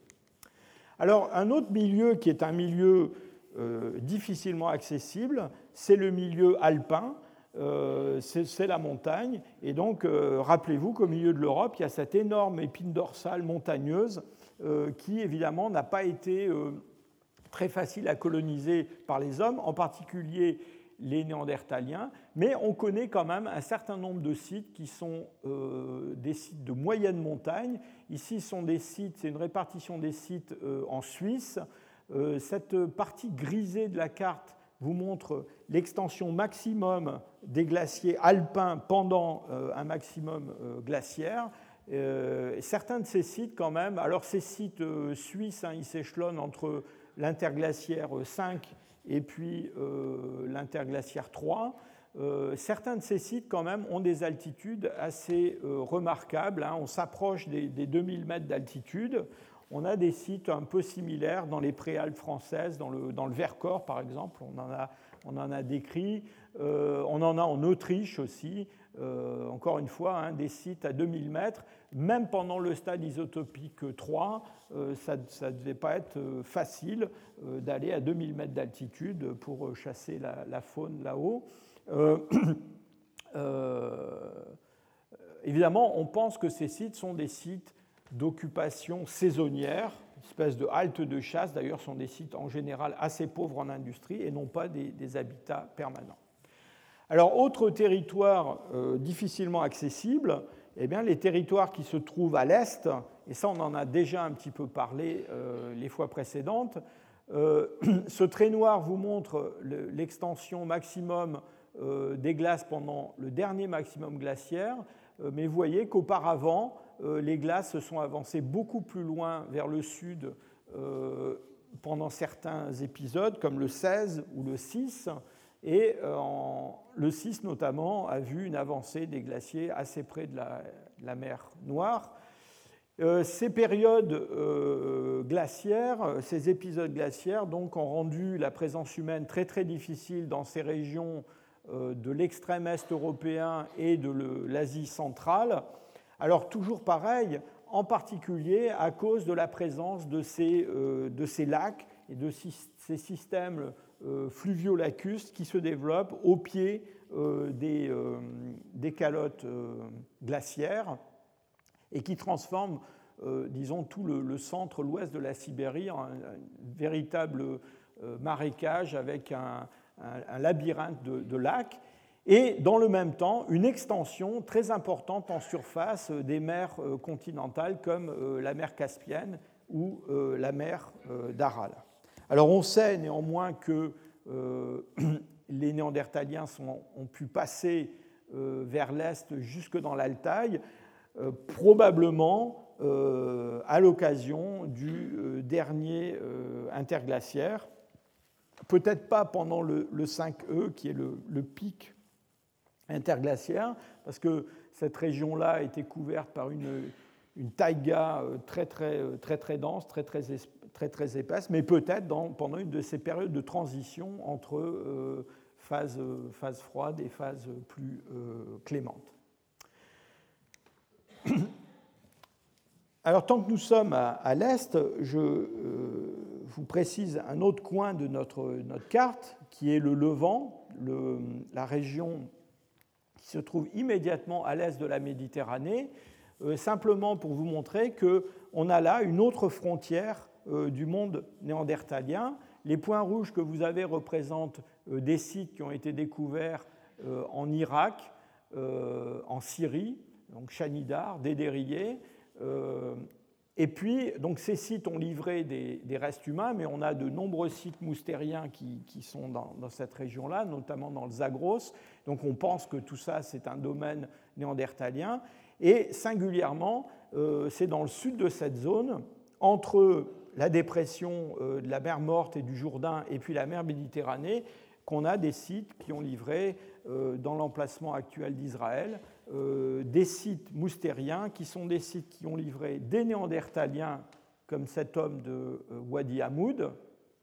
Alors, un autre milieu qui est un milieu euh, difficilement accessible, c'est le milieu alpin, euh, c'est, c'est la montagne. Et donc, euh, rappelez-vous qu'au milieu de l'Europe, il y a cette énorme épine dorsale montagneuse euh, qui, évidemment, n'a pas été... Euh, très facile à coloniser par les hommes, en particulier les Néandertaliens, mais on connaît quand même un certain nombre de sites qui sont euh, des sites de moyenne montagne. Ici, ce sont des sites, c'est une répartition des sites euh, en Suisse. Euh, cette partie grisée de la carte vous montre l'extension maximum des glaciers alpins pendant euh, un maximum euh, glaciaire. Euh, certains de ces sites, quand même, alors ces sites euh, suisses, hein, ils s'échelonnent entre l'interglaciaire cinq et puis euh, l'interglaciaire trois. Euh, certains de ces sites, quand même, ont des altitudes assez euh, remarquables. Hein. On s'approche des, des deux mille mètres d'altitude. On a des sites un peu similaires dans les préalpes françaises, dans le, dans le Vercors, par exemple. On en a, on en a décrit. Euh, on en a en Autriche aussi. Euh, encore une fois, hein, des sites à deux mille mètres. Même pendant le stade isotopique trois, euh, ça ne devait pas être facile euh, d'aller à deux mille mètres d'altitude pour chasser la, la faune là-haut. Euh, euh, évidemment, on pense que ces sites sont des sites d'occupation saisonnière, une espèce de halte de chasse. D'ailleurs, sont des sites en général assez pauvres en industrie et non pas des, des habitats permanents. Alors, autre territoire euh, difficilement accessible, eh bien, les territoires qui se trouvent à l'est, et ça on en a déjà un petit peu parlé euh, les fois précédentes. Euh, ce trait noir vous montre le, l'extension maximum euh, des glaces pendant le dernier maximum glaciaire, euh, mais vous voyez qu'auparavant, euh, les glaces se sont avancées beaucoup plus loin vers le sud euh, pendant certains épisodes, comme le seize ou le six. Et en, le six, notamment, a vu une avancée des glaciers assez près de la, de la mer Noire. Euh, ces périodes euh, glaciaires, ces épisodes glaciaires, donc, ont rendu la présence humaine très, très difficile dans ces régions euh, de l'extrême est européen et de le, l'Asie centrale. Alors, toujours pareil, en particulier à cause de la présence de ces, euh, de ces lacs et de ces systèmes Euh, fluvio-lacustres qui se développent au pied euh, des, euh, des calottes euh, glaciaires et qui transforment, euh, disons, tout le, le centre, l'ouest de la Sibérie en un, un véritable euh, marécage avec un, un, un labyrinthe de, de lacs et, dans le même temps, une extension très importante en surface des mers euh, continentales comme euh, la mer Caspienne ou euh, la mer euh, d'Aral. Alors on sait néanmoins que euh, les Néandertaliens sont, ont pu passer euh, vers l'est jusque dans l'Altaï, euh, probablement euh, à l'occasion du euh, dernier euh, interglaciaire, peut-être pas pendant le, le cinq E qui est le, le pic interglaciaire, parce que cette région-là a été couverte par une, une taïga très très, très, très dense, très très très très épaisse, mais peut-être dans, pendant une de ces périodes de transition entre euh, phase, phase froide et phase plus euh, clémente. Alors, tant que nous sommes à, à l'est, je euh, vous précise un autre coin de notre, notre carte, qui est le Levant, le, la région qui se trouve immédiatement à l'est de la Méditerranée, euh, simplement pour vous montrer qu'on a là une autre frontière euh, du monde néandertalien. Les points rouges que vous avez représentent euh, des sites qui ont été découverts euh, en Irak, euh, en Syrie, donc Chanidar, Dédérié. Euh, et puis, donc, ces sites ont livré des, des restes humains, mais on a de nombreux sites moustériens qui, qui sont dans, dans cette région-là, notamment dans le Zagros. Donc, on pense que tout ça, c'est un domaine néandertalien. Et singulièrement, euh, c'est dans le sud de cette zone, entre la dépression euh, de la mer Morte et du Jourdain, et puis la mer Méditerranée, qu'on a des sites qui ont livré, euh, dans l'emplacement actuel d'Israël, Euh, des sites moustériens qui sont des sites qui ont livré des néandertaliens comme cet homme de euh, Wadi Hamoud,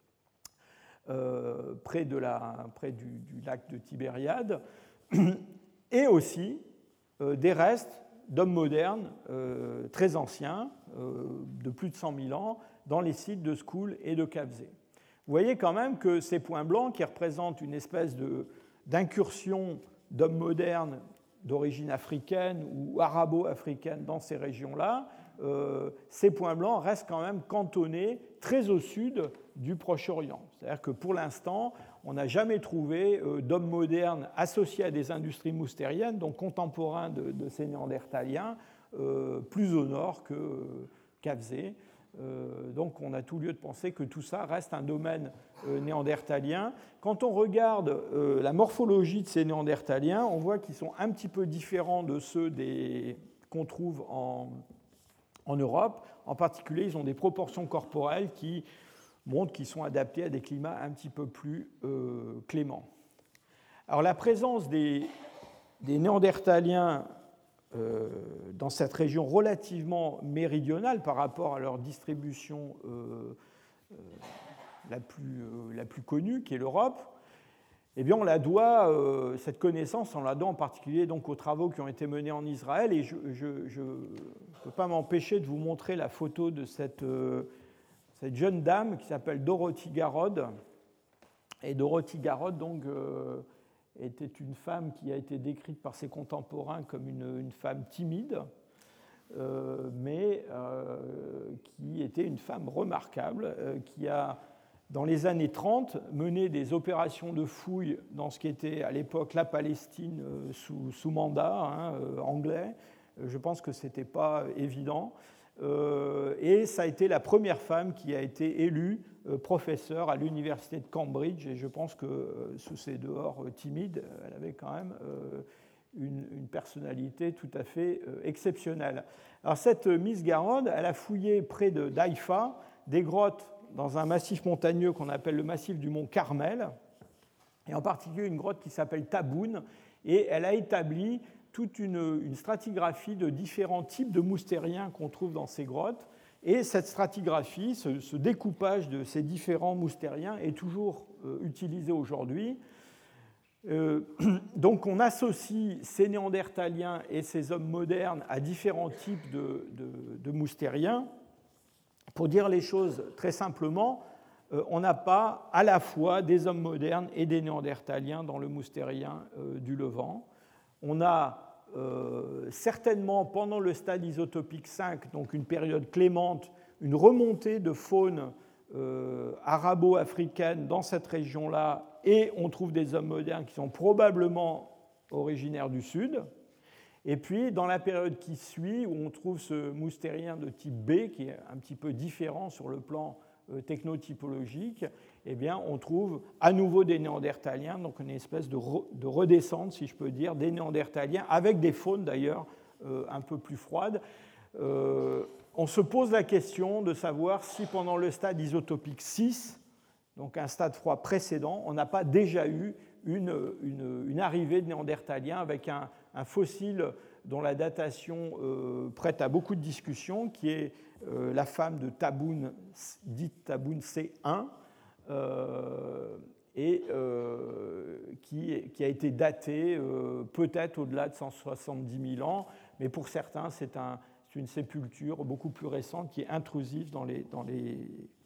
euh, près, de la, près du, du lac de Tibériade, et aussi euh, des restes d'hommes modernes euh, très anciens, euh, de plus de cent mille ans, dans les sites de Skoul et de Kavzé. Vous voyez quand même que ces points blancs qui représentent une espèce de, d'incursion d'hommes modernes d'origine africaine ou arabo-africaine dans ces régions-là, euh, ces points blancs restent quand même cantonnés très au sud du Proche-Orient. C'est-à-dire que pour l'instant, on n'a jamais trouvé euh, d'hommes modernes associés à des industries moustériennes, donc contemporains de, de ces néandertaliens, euh, plus au nord que euh, Kavzé. Euh, donc on a tout lieu de penser que tout ça reste un domaine euh, néandertalien. Quand on regarde euh, la morphologie de ces néandertaliens, on voit qu'ils sont un petit peu différents de ceux des, qu'on trouve en, en Europe. En particulier, ils ont des proportions corporelles qui montrent qu'ils sont adaptés à des climats un petit peu plus euh, cléments. Alors la présence des, des néandertaliens Euh, dans cette région relativement méridionale par rapport à leur distribution euh, euh, la, plus, euh, la plus connue, qui est l'Europe, eh bien on la doit, euh, cette connaissance, on la doit en particulier donc aux travaux qui ont été menés en Israël. Et je ne peux pas m'empêcher de vous montrer la photo de cette, euh, cette jeune dame qui s'appelle Dorothy Garrod. Et Dorothy Garrod, donc, euh, était une femme qui a été décrite par ses contemporains comme une, une femme timide, euh, mais euh, qui était une femme remarquable, euh, qui a, dans les années trente, mené des opérations de fouilles dans ce qui était à l'époque la Palestine euh, sous, sous mandat hein, euh, anglais. Je pense que ce n'était pas évident. Euh, et ça a été la première femme qui a été élue euh, professeure à l'université de Cambridge, et je pense que euh, sous ses dehors euh, timides, elle avait quand même euh, une, une personnalité tout à fait euh, exceptionnelle. Alors cette euh, Miss Garrod, elle a fouillé près de d'Haïfa des grottes dans un massif montagneux qu'on appelle le massif du mont Carmel, et en particulier une grotte qui s'appelle Taboun, et elle a établi toute une, une stratigraphie de différents types de moustériens qu'on trouve dans ces grottes. Et cette stratigraphie, ce, ce découpage de ces différents moustériens est toujours euh, utilisé aujourd'hui. Euh, donc on associe ces néandertaliens et ces hommes modernes à différents types de, de, de moustériens. Pour dire les choses très simplement, euh, on n'a pas à la fois des hommes modernes et des néandertaliens dans le moustérien euh, du Levant. On a euh, certainement, pendant le stade isotopique cinq, donc une période clémente, une remontée de faune euh, arabo-africaine dans cette région-là, et on trouve des hommes modernes qui sont probablement originaires du Sud. Et puis, dans la période qui suit, où on trouve ce moustérien de type B, qui est un petit peu différent sur le plan euh, technotypologique, eh bien, on trouve à nouveau des néandertaliens, donc une espèce de, re, de redescente, si je peux dire, des néandertaliens, avec des faunes d'ailleurs euh, un peu plus froides. Euh, on se pose la question de savoir si pendant le stade isotopique six, donc un stade froid précédent, on n'a pas déjà eu une, une, une arrivée de néandertaliens avec un, un fossile dont la datation euh, prête à beaucoup de discussions, qui est euh, la femme de Taboun, dite Taboun C un, Euh, et euh, qui, qui a été daté euh, peut-être au-delà de cent soixante-dix mille ans, mais pour certains, c'est un, c'est une sépulture beaucoup plus récente qui est intrusive dans les, dans les,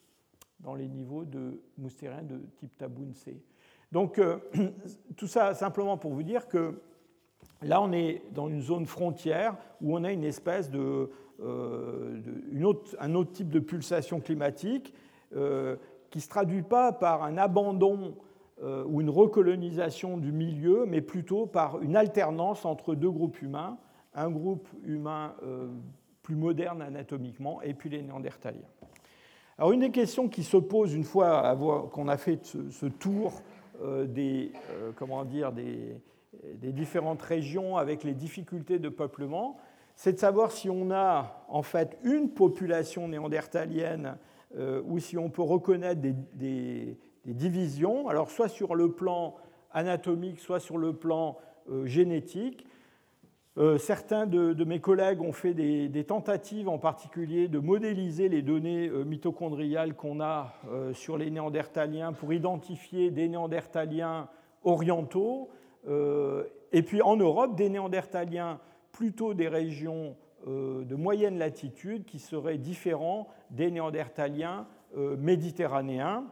dans les niveaux de moustériens de type Taboun C. Donc, euh, tout ça simplement pour vous dire que là, on est dans une zone frontière où on a une espèce de, euh, de une autre, un autre type de pulsation climatique euh, qui ne se traduit pas par un abandon euh, ou une recolonisation du milieu, mais plutôt par une alternance entre deux groupes humains, un groupe humain euh, plus moderne anatomiquement et puis les Néandertaliens. Alors, une des questions qui se pose une fois qu'on a fait ce, ce tour euh, des, euh, comment dire, des, des différentes régions avec les difficultés de peuplement, c'est de savoir si on a en fait une population néandertalienne euh, ou si on peut reconnaître des, des, des divisions, alors soit sur le plan anatomique, soit sur le plan euh, génétique. Euh, certains de, de mes collègues ont fait des, des tentatives en particulier de modéliser les données euh, mitochondriales qu'on a euh, sur les Néandertaliens pour identifier des Néandertaliens orientaux euh, et puis en Europe des Néandertaliens plutôt des régions euh, de moyenne latitude qui seraient différents des Néandertaliens euh, méditerranéens.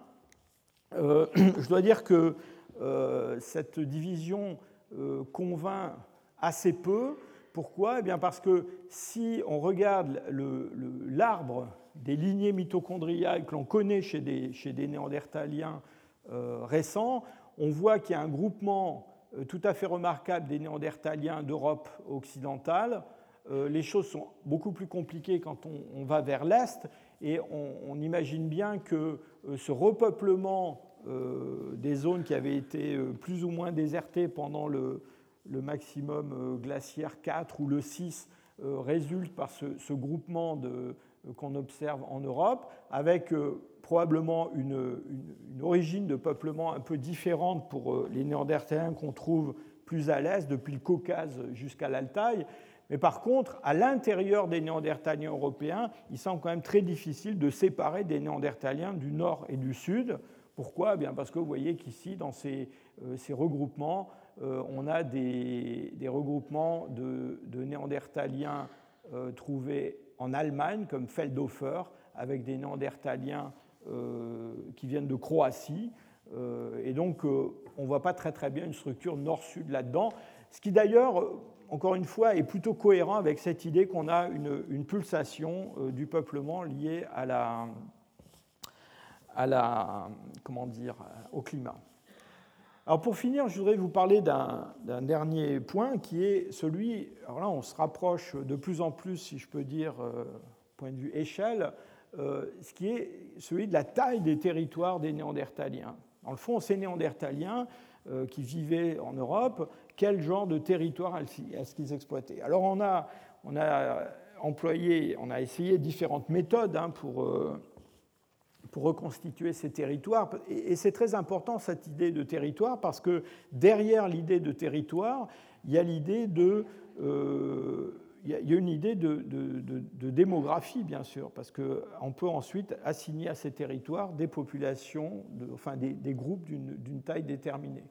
Euh, je dois dire que euh, cette division euh, convainc assez peu. Pourquoi ? Eh bien parce que si on regarde le, le, l'arbre des lignées mitochondriales que l'on connaît chez des, chez des Néandertaliens euh, récents, on voit qu'il y a un groupement euh, tout à fait remarquable des Néandertaliens d'Europe occidentale. Euh, les choses sont beaucoup plus compliquées quand on, on va vers l'Est, et on, on imagine bien que euh, ce repeuplement euh, des zones qui avaient été euh, plus ou moins désertées pendant le le maximum glaciaire quatre ou le six euh, résulte par ce, ce groupement de, euh, qu'on observe en Europe, avec euh, probablement une, une, une origine de peuplement un peu différente pour euh, les Néandertaliens qu'on trouve plus à l'est, depuis le Caucase jusqu'à l'Altaï. Mais par contre, à l'intérieur des Néandertaliens européens, il semble quand même très difficile de séparer des Néandertaliens du nord et du sud. Pourquoi ? Eh bien parce que vous voyez qu'ici, dans ces, euh, ces regroupements, Euh, on a des, des regroupements de, de Néandertaliens euh, trouvés en Allemagne, comme Feldhofer, avec des Néandertaliens euh, qui viennent de Croatie. Euh, et donc, euh, on ne voit pas très, très bien une structure nord-sud là-dedans. Ce qui, d'ailleurs, encore une fois, est plutôt cohérent avec cette idée qu'on a une, une pulsation euh, du peuplement liée à la, à la, comment dire, au climat. Alors pour finir, je voudrais vous parler d'un, d'un dernier point qui est celui, alors là on se rapproche de plus en plus, si je peux dire, euh, point de vue échelle, euh, ce qui est celui de la taille des territoires des Néandertaliens. Dans le fond, ces Néandertaliens euh, qui vivaient en Europe, quel genre de territoire est-ce qu'ils exploitaient ? Alors on a, on a employé, on a essayé différentes méthodes hein, pour... Euh, pour reconstituer ces territoires. Et c'est très important, cette idée de territoire, parce que derrière l'idée de territoire, il y a l'idée de... Euh, il y a une idée de, de, de, de démographie, bien sûr, parce qu'on peut ensuite assigner à ces territoires des populations, de, enfin des, des groupes d'une, d'une taille déterminée.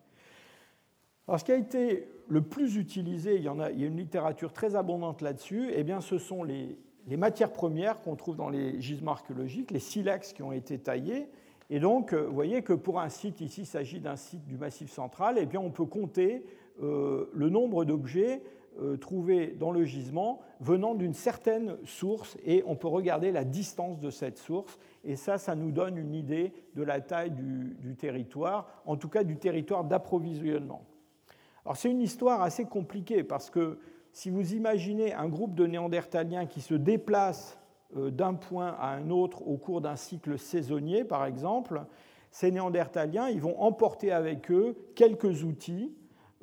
Alors, ce qui a été le plus utilisé, il y, en a, il y a une littérature très abondante là-dessus, eh bien, ce sont les... les matières premières qu'on trouve dans les gisements archéologiques, les silex qui ont été taillés. Et donc, vous voyez que pour un site, ici, il s'agit d'un site du Massif central, eh bien, on peut compter euh, le nombre d'objets euh, trouvés dans le gisement venant d'une certaine source, et on peut regarder la distance de cette source. Et ça, ça nous donne une idée de la taille du, du territoire, en tout cas du territoire d'approvisionnement. Alors, c'est une histoire assez compliquée, parce que si vous imaginez un groupe de Néandertaliens qui se déplace d'un point à un autre au cours d'un cycle saisonnier, par exemple, ces Néandertaliens ils vont emporter avec eux quelques outils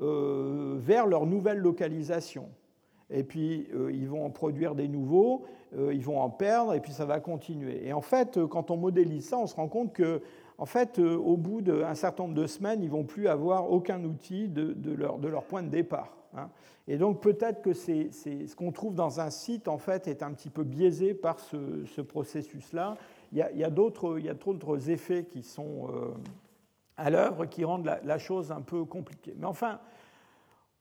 euh, vers leur nouvelle localisation. Et puis, euh, ils vont en produire des nouveaux, euh, ils vont en perdre, et puis ça va continuer. Et en fait, quand on modélise ça, on se rend compte que, en fait, euh, au bout d'un certain nombre de semaines, ils ne vont plus avoir aucun outil de, de, leur, de leur point de départ. Hein. Et donc peut-être que c'est, c'est, ce qu'on trouve dans un site en fait, est un petit peu biaisé par ce, ce processus-là. Il y a, il y a d'autres, il y a d'autres effets qui sont euh, à l'œuvre qui rendent la, la chose un peu compliquée. Mais enfin,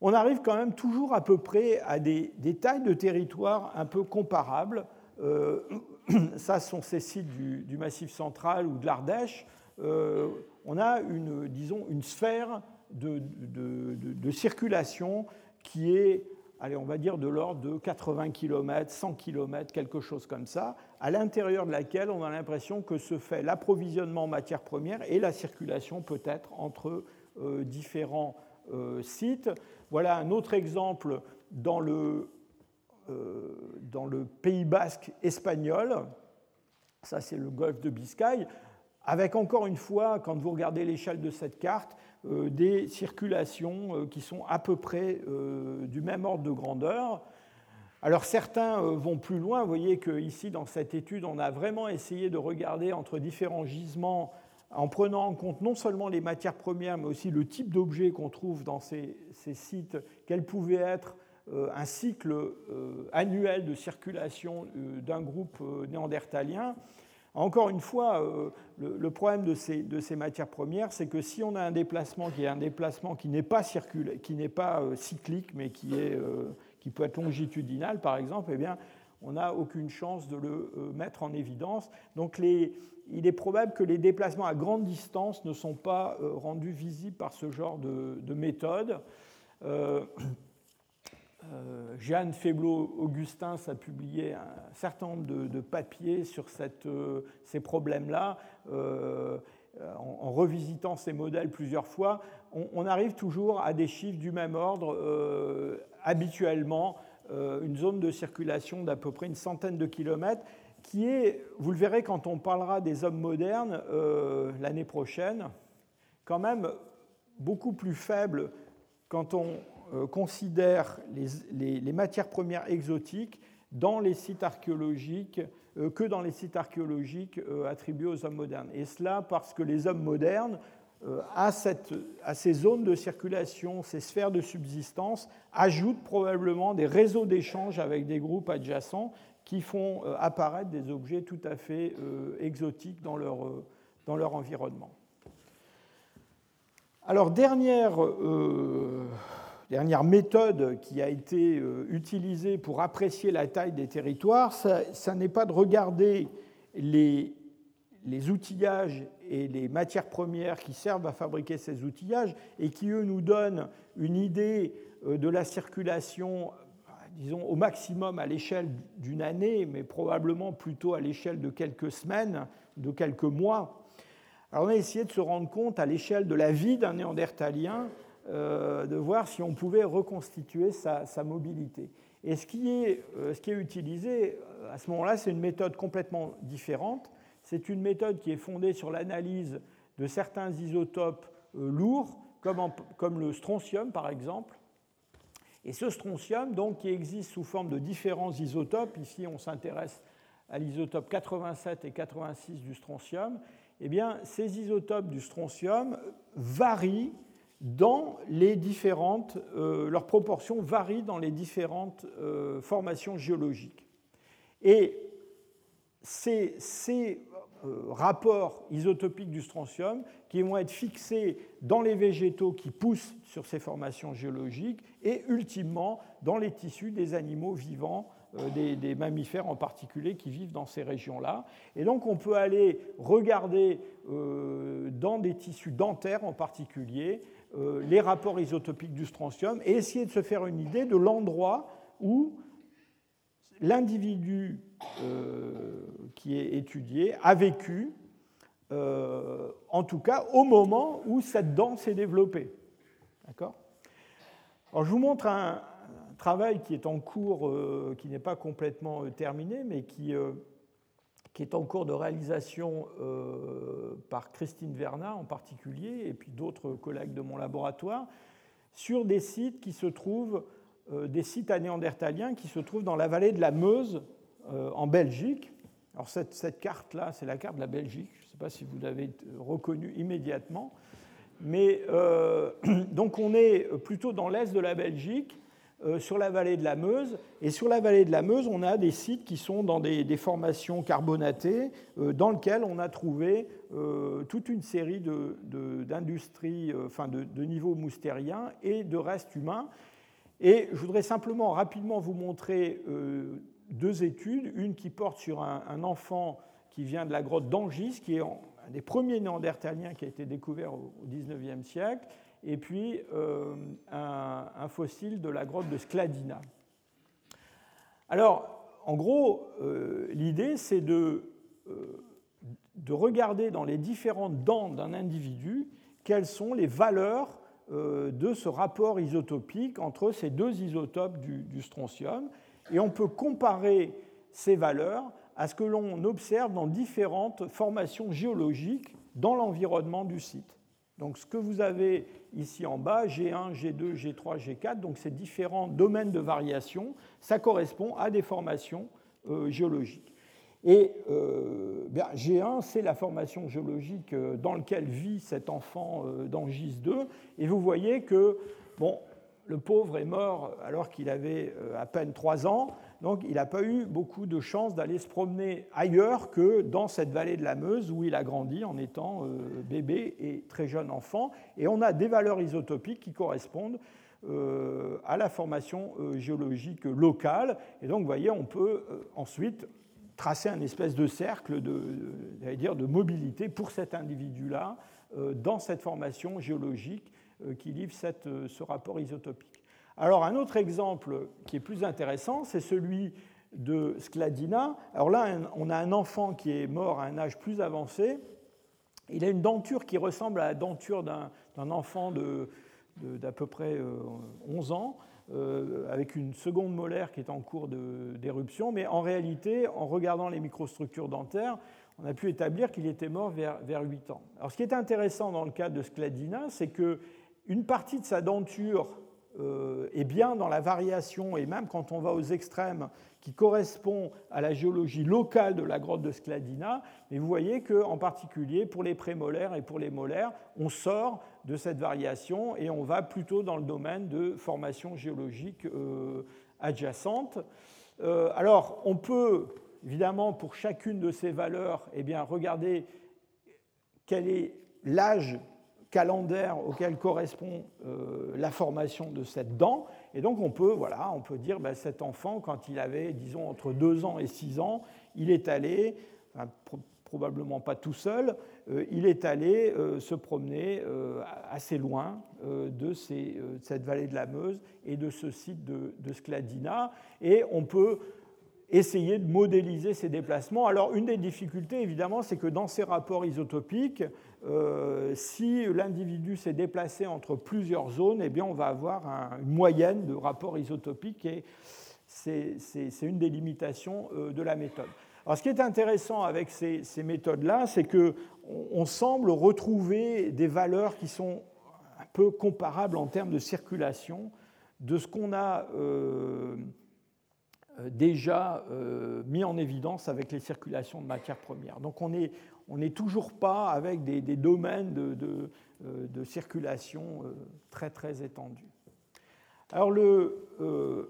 on arrive quand même toujours à peu près à des, des tailles de territoire un peu comparables. Euh, ça, ce sont ces sites du, du Massif central ou de l'Ardèche. Euh, on a une, disons, une sphère de, de, de, de circulation qui est, allez, on va dire, de l'ordre de quatre-vingts kilomètres, cent kilomètres, quelque chose comme ça, à l'intérieur de laquelle on a l'impression que se fait l'approvisionnement en matières premières et la circulation peut-être entre euh, différents euh, sites. Voilà un autre exemple dans le, euh, dans le Pays basque espagnol. Ça, c'est le golfe de Biscaye, avec encore une fois, quand vous regardez l'échelle de cette carte, euh, des circulations euh, qui sont à peu près euh, du même ordre de grandeur. Alors certains euh, vont plus loin. Vous voyez qu'ici, dans cette étude, on a vraiment essayé de regarder entre différents gisements en prenant en compte non seulement les matières premières, mais aussi le type d'objet qu'on trouve dans ces, ces sites, quel pouvait être euh, un cycle euh, annuel de circulation euh, d'un groupe euh, néandertalien. Encore une fois, euh, le, le problème de ces, de ces matières premières, c'est que si on a un déplacement qui est un déplacement qui n'est pas, circula- qui n'est pas euh, cyclique, mais qui, est, euh, qui peut être longitudinal, par exemple, eh bien, on n'a aucune chance de le euh, mettre en évidence. Donc, les, il est probable que les déplacements à grande distance ne sont pas euh, rendus visibles par ce genre de, de méthode. Euh, Euh, Jeanne Faiblot-Augustins a publié un certain nombre de, de papiers sur cette, euh, ces problèmes-là. Euh, en, en revisitant ces modèles plusieurs fois, on, on arrive toujours à des chiffres du même ordre. Euh, habituellement, euh, une zone de circulation d'à peu près une centaine de kilomètres, qui est, vous le verrez quand on parlera des hommes modernes euh, l'année prochaine, quand même beaucoup plus faible quand on considère les, les, les matières premières exotiques dans les sites archéologiques euh, que dans les sites archéologiques euh, attribués aux hommes modernes. Et cela parce que les hommes modernes, euh, à, cette, à ces zones de circulation, ces sphères de subsistance, ajoutent probablement des réseaux d'échanges avec des groupes adjacents qui font euh, apparaître des objets tout à fait euh, exotiques dans leur, euh, dans leur environnement. Alors, dernière... Euh, Dernière méthode qui a été utilisée pour apprécier la taille des territoires, ça, ça n'est pas de regarder les, les outillages et les matières premières qui servent à fabriquer ces outillages et qui, eux, nous donnent une idée de la circulation, disons, au maximum à l'échelle d'une année, mais probablement plutôt à l'échelle de quelques semaines, de quelques mois. Alors, on a essayé de se rendre compte à l'échelle de la vie d'un néandertalien, Euh, de voir si on pouvait reconstituer sa, sa mobilité. Et ce qui est, euh, ce qui est utilisé à ce moment-là, c'est une méthode complètement différente. C'est une méthode qui est fondée sur l'analyse de certains isotopes euh, lourds, comme, en, comme le strontium par exemple. Et ce strontium, donc, qui existe sous forme de différents isotopes, ici on s'intéresse à l'isotope quatre-vingt-sept et quatre-vingt-six du strontium, eh bien, ces isotopes du strontium varient dans les différentes, euh, leurs proportions varient dans les différentes euh, formations géologiques. Et ces, ces euh, rapports isotopiques du strontium qui vont être fixés dans les végétaux qui poussent sur ces formations géologiques et ultimement dans les tissus des animaux vivants, euh, des, des mammifères en particulier qui vivent dans ces régions-là. Et donc on peut aller regarder euh, dans des tissus dentaires en particulier les rapports isotopiques du strontium et essayer de se faire une idée de l'endroit où l'individu euh, qui est étudié a vécu, euh, en tout cas au moment où cette dent s'est développée. D'accord ? Alors je vous montre un, un travail qui est en cours, euh, qui n'est pas complètement euh, terminé, mais qui... Euh, qui est en cours de réalisation euh, par Christine Vernat en particulier, et puis d'autres collègues de mon laboratoire, sur des sites qui se trouvent, euh, des sites néandertaliens qui se trouvent dans la vallée de la Meuse, euh, en Belgique. Alors cette, cette carte-là, c'est la carte de la Belgique, je ne sais pas si vous l'avez reconnue immédiatement, mais euh, donc on est plutôt dans l'est de la Belgique, Euh, sur la vallée de la Meuse. Et sur la vallée de la Meuse, on a des sites qui sont dans des, des formations carbonatées, euh, dans lesquelles on a trouvé euh, toute une série de, de, d'industries, euh, enfin de, de niveaux moustériens et de restes humains. Et je voudrais simplement rapidement vous montrer euh, deux études, une qui porte sur un, un enfant qui vient de la grotte d'Angis, qui est en, un des premiers néandertaliens qui a été découvert au dix-neuvième siècle, et puis euh, un, un fossile de la grotte de Skladina. Alors, en gros, euh, l'idée, c'est de, euh, de regarder dans les différentes dents d'un individu quelles sont les valeurs euh, de ce rapport isotopique entre ces deux isotopes du, du strontium, et on peut comparer ces valeurs à ce que l'on observe dans différentes formations géologiques dans l'environnement du site. Donc ce que vous avez ici en bas, G un, G deux, G trois, G quatre, donc ces différents domaines de variation, ça correspond à des formations euh, géologiques. Et euh, bien, G un, c'est la formation géologique dans laquelle vit cet enfant euh, d'Angis deux, et vous voyez que bon, le pauvre est mort alors qu'il avait euh, à peine trois ans, donc il n'a pas eu beaucoup de chance d'aller se promener ailleurs que dans cette vallée de la Meuse où il a grandi en étant euh, bébé et très jeune enfant. Et on a des valeurs isotopiques qui correspondent euh, à la formation euh, géologique locale. Et donc, vous voyez, on peut euh, ensuite tracer un espèce de cercle de, j'allais dire, de mobilité pour cet individu-là euh, dans cette formation géologique euh, qui livre cette, euh, ce rapport isotopique. Alors, un autre exemple qui est plus intéressant, c'est celui de Skladina. Alors là, on a un enfant qui est mort à un âge plus avancé. Il a une denture qui ressemble à la denture d'un, d'un enfant de, de, d'à peu près onze ans, euh, avec une seconde molaire qui est en cours de, d'éruption. Mais en réalité, en regardant les microstructures dentaires, on a pu établir qu'il était mort vers, vers huit ans. Alors, ce qui est intéressant dans le cas de Skladina, c'est qu'une partie de sa denture est bien dans la variation, et même quand on va aux extrêmes, qui correspond à la géologie locale de la grotte de Skladina. Mais vous voyez qu'en particulier, pour les prémolaires et pour les molaires, on sort de cette variation et on va plutôt dans le domaine de formation géologique euh, adjacente. Euh, alors, on peut, évidemment, pour chacune de ces valeurs, eh bien, regarder quel est l'âge calendaire auquel correspond euh, la formation de cette dent. Et donc, on peut, voilà, on peut dire, ben, cet enfant, quand il avait, disons, entre deux ans et six ans, il est allé, enfin, pro- probablement pas tout seul, euh, il est allé euh, se promener euh, assez loin euh, de, ces, euh, de cette vallée de la Meuse et de ce site de, de Skladina. Et on peut essayer de modéliser ces déplacements. Alors, une des difficultés, évidemment, c'est que dans ces rapports isotopiques, euh, si l'individu s'est déplacé entre plusieurs zones, eh bien, on va avoir un, une moyenne de rapports isotopiques, et c'est, c'est, c'est une des limitations euh, de la méthode. Alors, ce qui est intéressant avec ces, ces méthodes-là, c'est qu'on on semble retrouver des valeurs qui sont un peu comparables en termes de circulation de ce qu'on a euh, déjà euh, mis en évidence avec les circulations de matières premières. Donc on n'est on est toujours pas avec des, des domaines de, de, de circulation euh, très très étendus. Alors le, euh,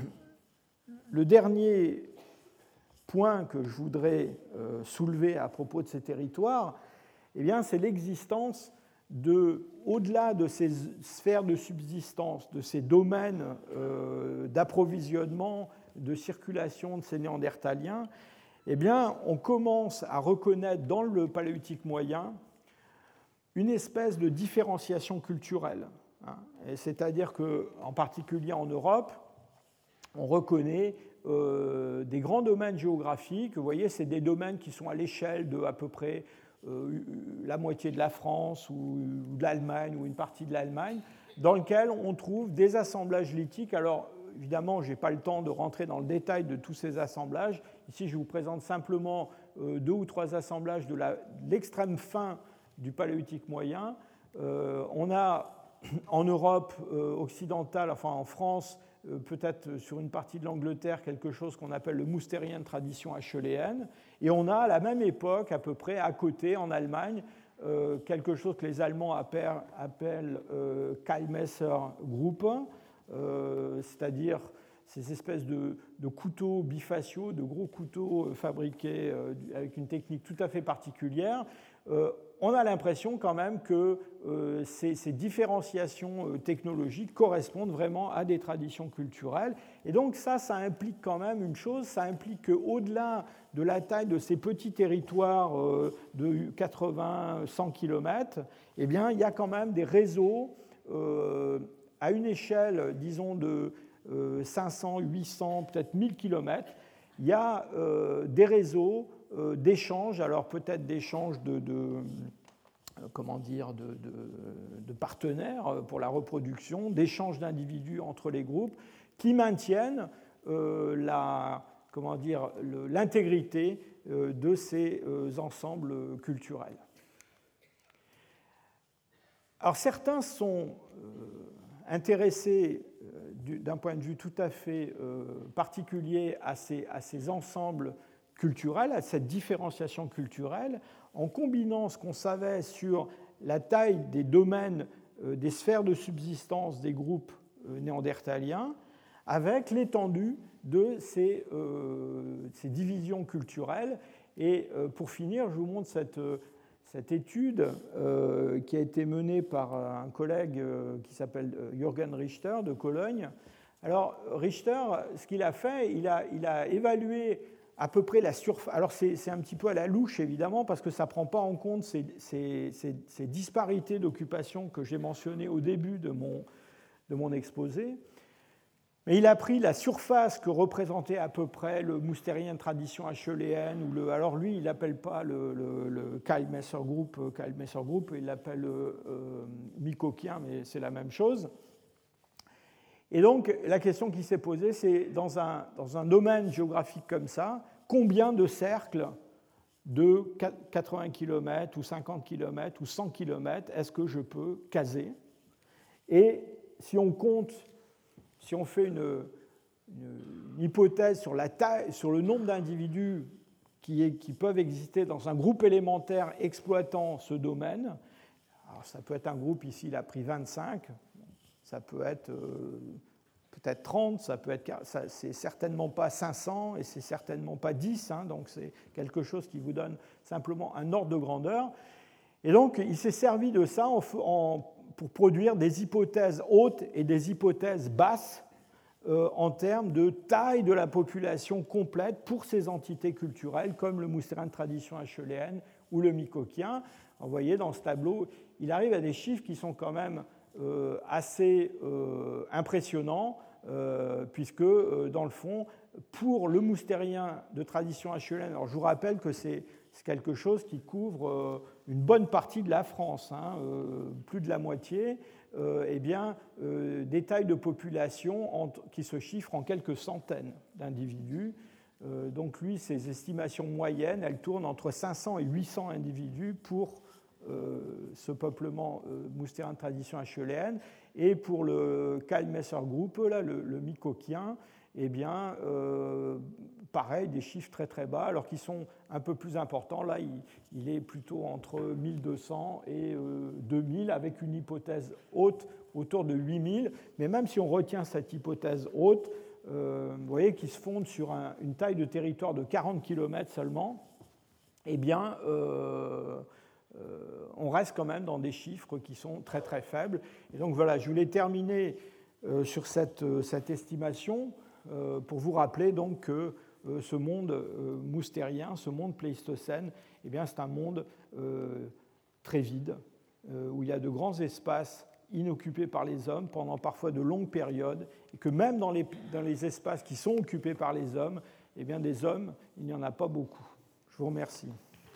le dernier point que je voudrais euh, soulever à propos de ces territoires, eh bien, c'est l'existence de, au-delà de ces sphères de subsistance, de ces domaines euh, d'approvisionnement, de circulation de ces néandertaliens, eh bien, on commence à reconnaître dans le paléolithique moyen une espèce de différenciation culturelle. Hein. C'est-à-dire qu'en particulier en Europe, on reconnaît euh, des grands domaines géographiques. Vous voyez, c'est des domaines qui sont à l'échelle de à peu près euh, la moitié de la France ou, ou de l'Allemagne ou une partie de l'Allemagne, dans lesquels on trouve des assemblages lithiques. Alors, évidemment, je n'ai pas le temps de rentrer dans le détail de tous ces assemblages. Ici, je vous présente simplement euh, deux ou trois assemblages de, la, de l'extrême fin du paléolithique moyen. Euh, on a en Europe euh, occidentale, enfin en France, euh, peut-être sur une partie de l'Angleterre, quelque chose qu'on appelle le moustérien de tradition acheuléenne. Et on a à la même époque, à peu près à côté, en Allemagne, euh, quelque chose que les Allemands appellent, appellent euh, Kalmesser Group, Euh, c'est-à-dire ces espèces de, de couteaux bifaciaux, de gros couteaux fabriqués avec une technique tout à fait particulière, euh, on a l'impression quand même que euh, ces, ces différenciations technologiques correspondent vraiment à des traditions culturelles. Et donc ça, ça implique quand même une chose, ça implique qu'au-delà de la taille de ces petits territoires euh, de quatre-vingts à cent kilomètres, eh bien, il y a quand même des réseaux euh, à une échelle, disons, de euh, cinq cents, huit cents, peut-être mille kilomètres. Il y a euh, des réseaux d'échanges, alors peut-être d'échanges de, de, comment dire, de, de, de partenaires pour la reproduction, d'échanges d'individus entre les groupes qui maintiennent euh, la, comment dire, le, l'intégrité euh, de ces euh, ensembles culturels. Alors certains sont euh, intéressés euh, du, d'un point de vue tout à fait euh, particulier à ces, à ces ensembles culturelle, à cette différenciation culturelle, en combinant ce qu'on savait sur la taille des domaines, euh, des sphères de subsistance des groupes euh, néandertaliens, avec l'étendue de ces, euh, ces divisions culturelles. Et euh, pour finir, je vous montre cette, cette étude euh, qui a été menée par un collègue euh, qui s'appelle Jürgen Richter de Cologne. Alors, Richter, ce qu'il a fait, il a, il a évalué à peu près la surface. Alors c'est, c'est un petit peu à la louche évidemment parce que ça ne prend pas en compte ces, ces, ces, ces disparités d'occupation que j'ai mentionnées au début de mon, de mon exposé. Mais il a pris la surface que représentait à peu près le moustérien de tradition acheuléenne, ou le, alors lui il n'appelle pas le, le, le Kyle Messer Group, Kyle Messer Group, il l'appelle le euh, Micoquien, mais c'est la même chose. Et donc, la question qui s'est posée, c'est dans un, dans un domaine géographique comme ça, combien de cercles de quatre-vingts kilomètres ou cinquante kilomètres ou cent kilomètres est-ce que je peux caser? Et si on compte, si on fait une, une, une hypothèse sur, la taille, sur le nombre d'individus qui, est, qui peuvent exister dans un groupe élémentaire exploitant ce domaine, alors ça peut être un groupe, ici il a pris vingt-cinq, ça peut être euh, peut-être trente, ça peut être, ça, c'est certainement pas cinq cents et c'est certainement pas dix, hein, donc c'est quelque chose qui vous donne simplement un ordre de grandeur. Et donc il s'est servi de ça en, en, pour produire des hypothèses hautes et des hypothèses basses euh, en termes de taille de la population complète pour ces entités culturelles comme le moustérin de tradition acheuléenne ou le micoquien. Vous voyez dans ce tableau, il arrive à des chiffres qui sont quand même Euh, assez euh, impressionnant, euh, puisque, euh, dans le fond, pour le moustérien de tradition acheuléenne, alors je vous rappelle que c'est, c'est quelque chose qui couvre euh, une bonne partie de la France, hein, euh, plus de la moitié, euh, eh bien, euh, des tailles de population entre, qui se chiffrent en quelques centaines d'individus. Euh, donc lui, ses estimations moyennes, elles tournent entre cinq cents et huit cents individus pour Euh, ce peuplement euh, moustérin de tradition acheuléenne. Et pour le Kyle Messer Group, là, le, le micoquien, eh bien, euh, pareil, des chiffres très très bas, alors qu'ils sont un peu plus importants. Là, il, il est plutôt entre mille deux cents et euh, deux mille, avec une hypothèse haute autour de huit mille. Mais même si on retient cette hypothèse haute, euh, vous voyez, qui se fonde sur un, une taille de territoire de quarante kilomètres seulement, eh bien, euh, Euh, on reste quand même dans des chiffres qui sont très très faibles. Et donc voilà, je voulais terminer euh, sur cette, euh, cette estimation euh, pour vous rappeler donc que euh, ce monde euh, moustérien, ce monde pléistocène, eh bien, c'est un monde euh, très vide, euh, où il y a de grands espaces inoccupés par les hommes pendant parfois de longues périodes, et que même dans les, dans les espaces qui sont occupés par les hommes, eh bien, des hommes, il n'y en a pas beaucoup. Je vous remercie.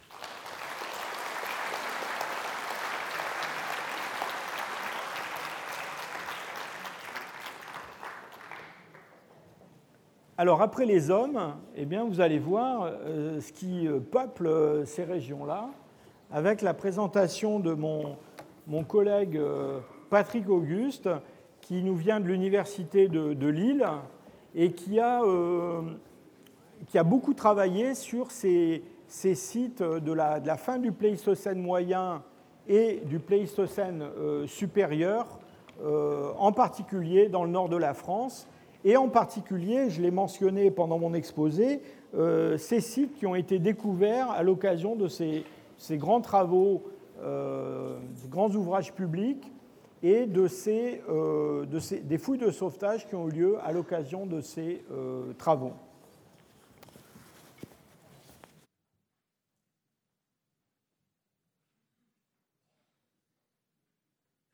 Alors, après les hommes, eh bien, vous allez voir euh, ce qui peuple euh, ces régions-là, avec la présentation de mon, mon collègue euh, Patrick Auguste, qui nous vient de l'Université de, de Lille et qui a, euh, qui a beaucoup travaillé sur ces, ces sites de la, de la fin du Pléistocène moyen et du Pléistocène euh, supérieur, euh, en particulier dans le nord de la France, et en particulier, je l'ai mentionné pendant mon exposé, euh, ces sites qui ont été découverts à l'occasion de ces, ces grands travaux, euh, de grands ouvrages publics et de ces, euh, de ces, des fouilles de sauvetage qui ont eu lieu à l'occasion de ces euh, travaux.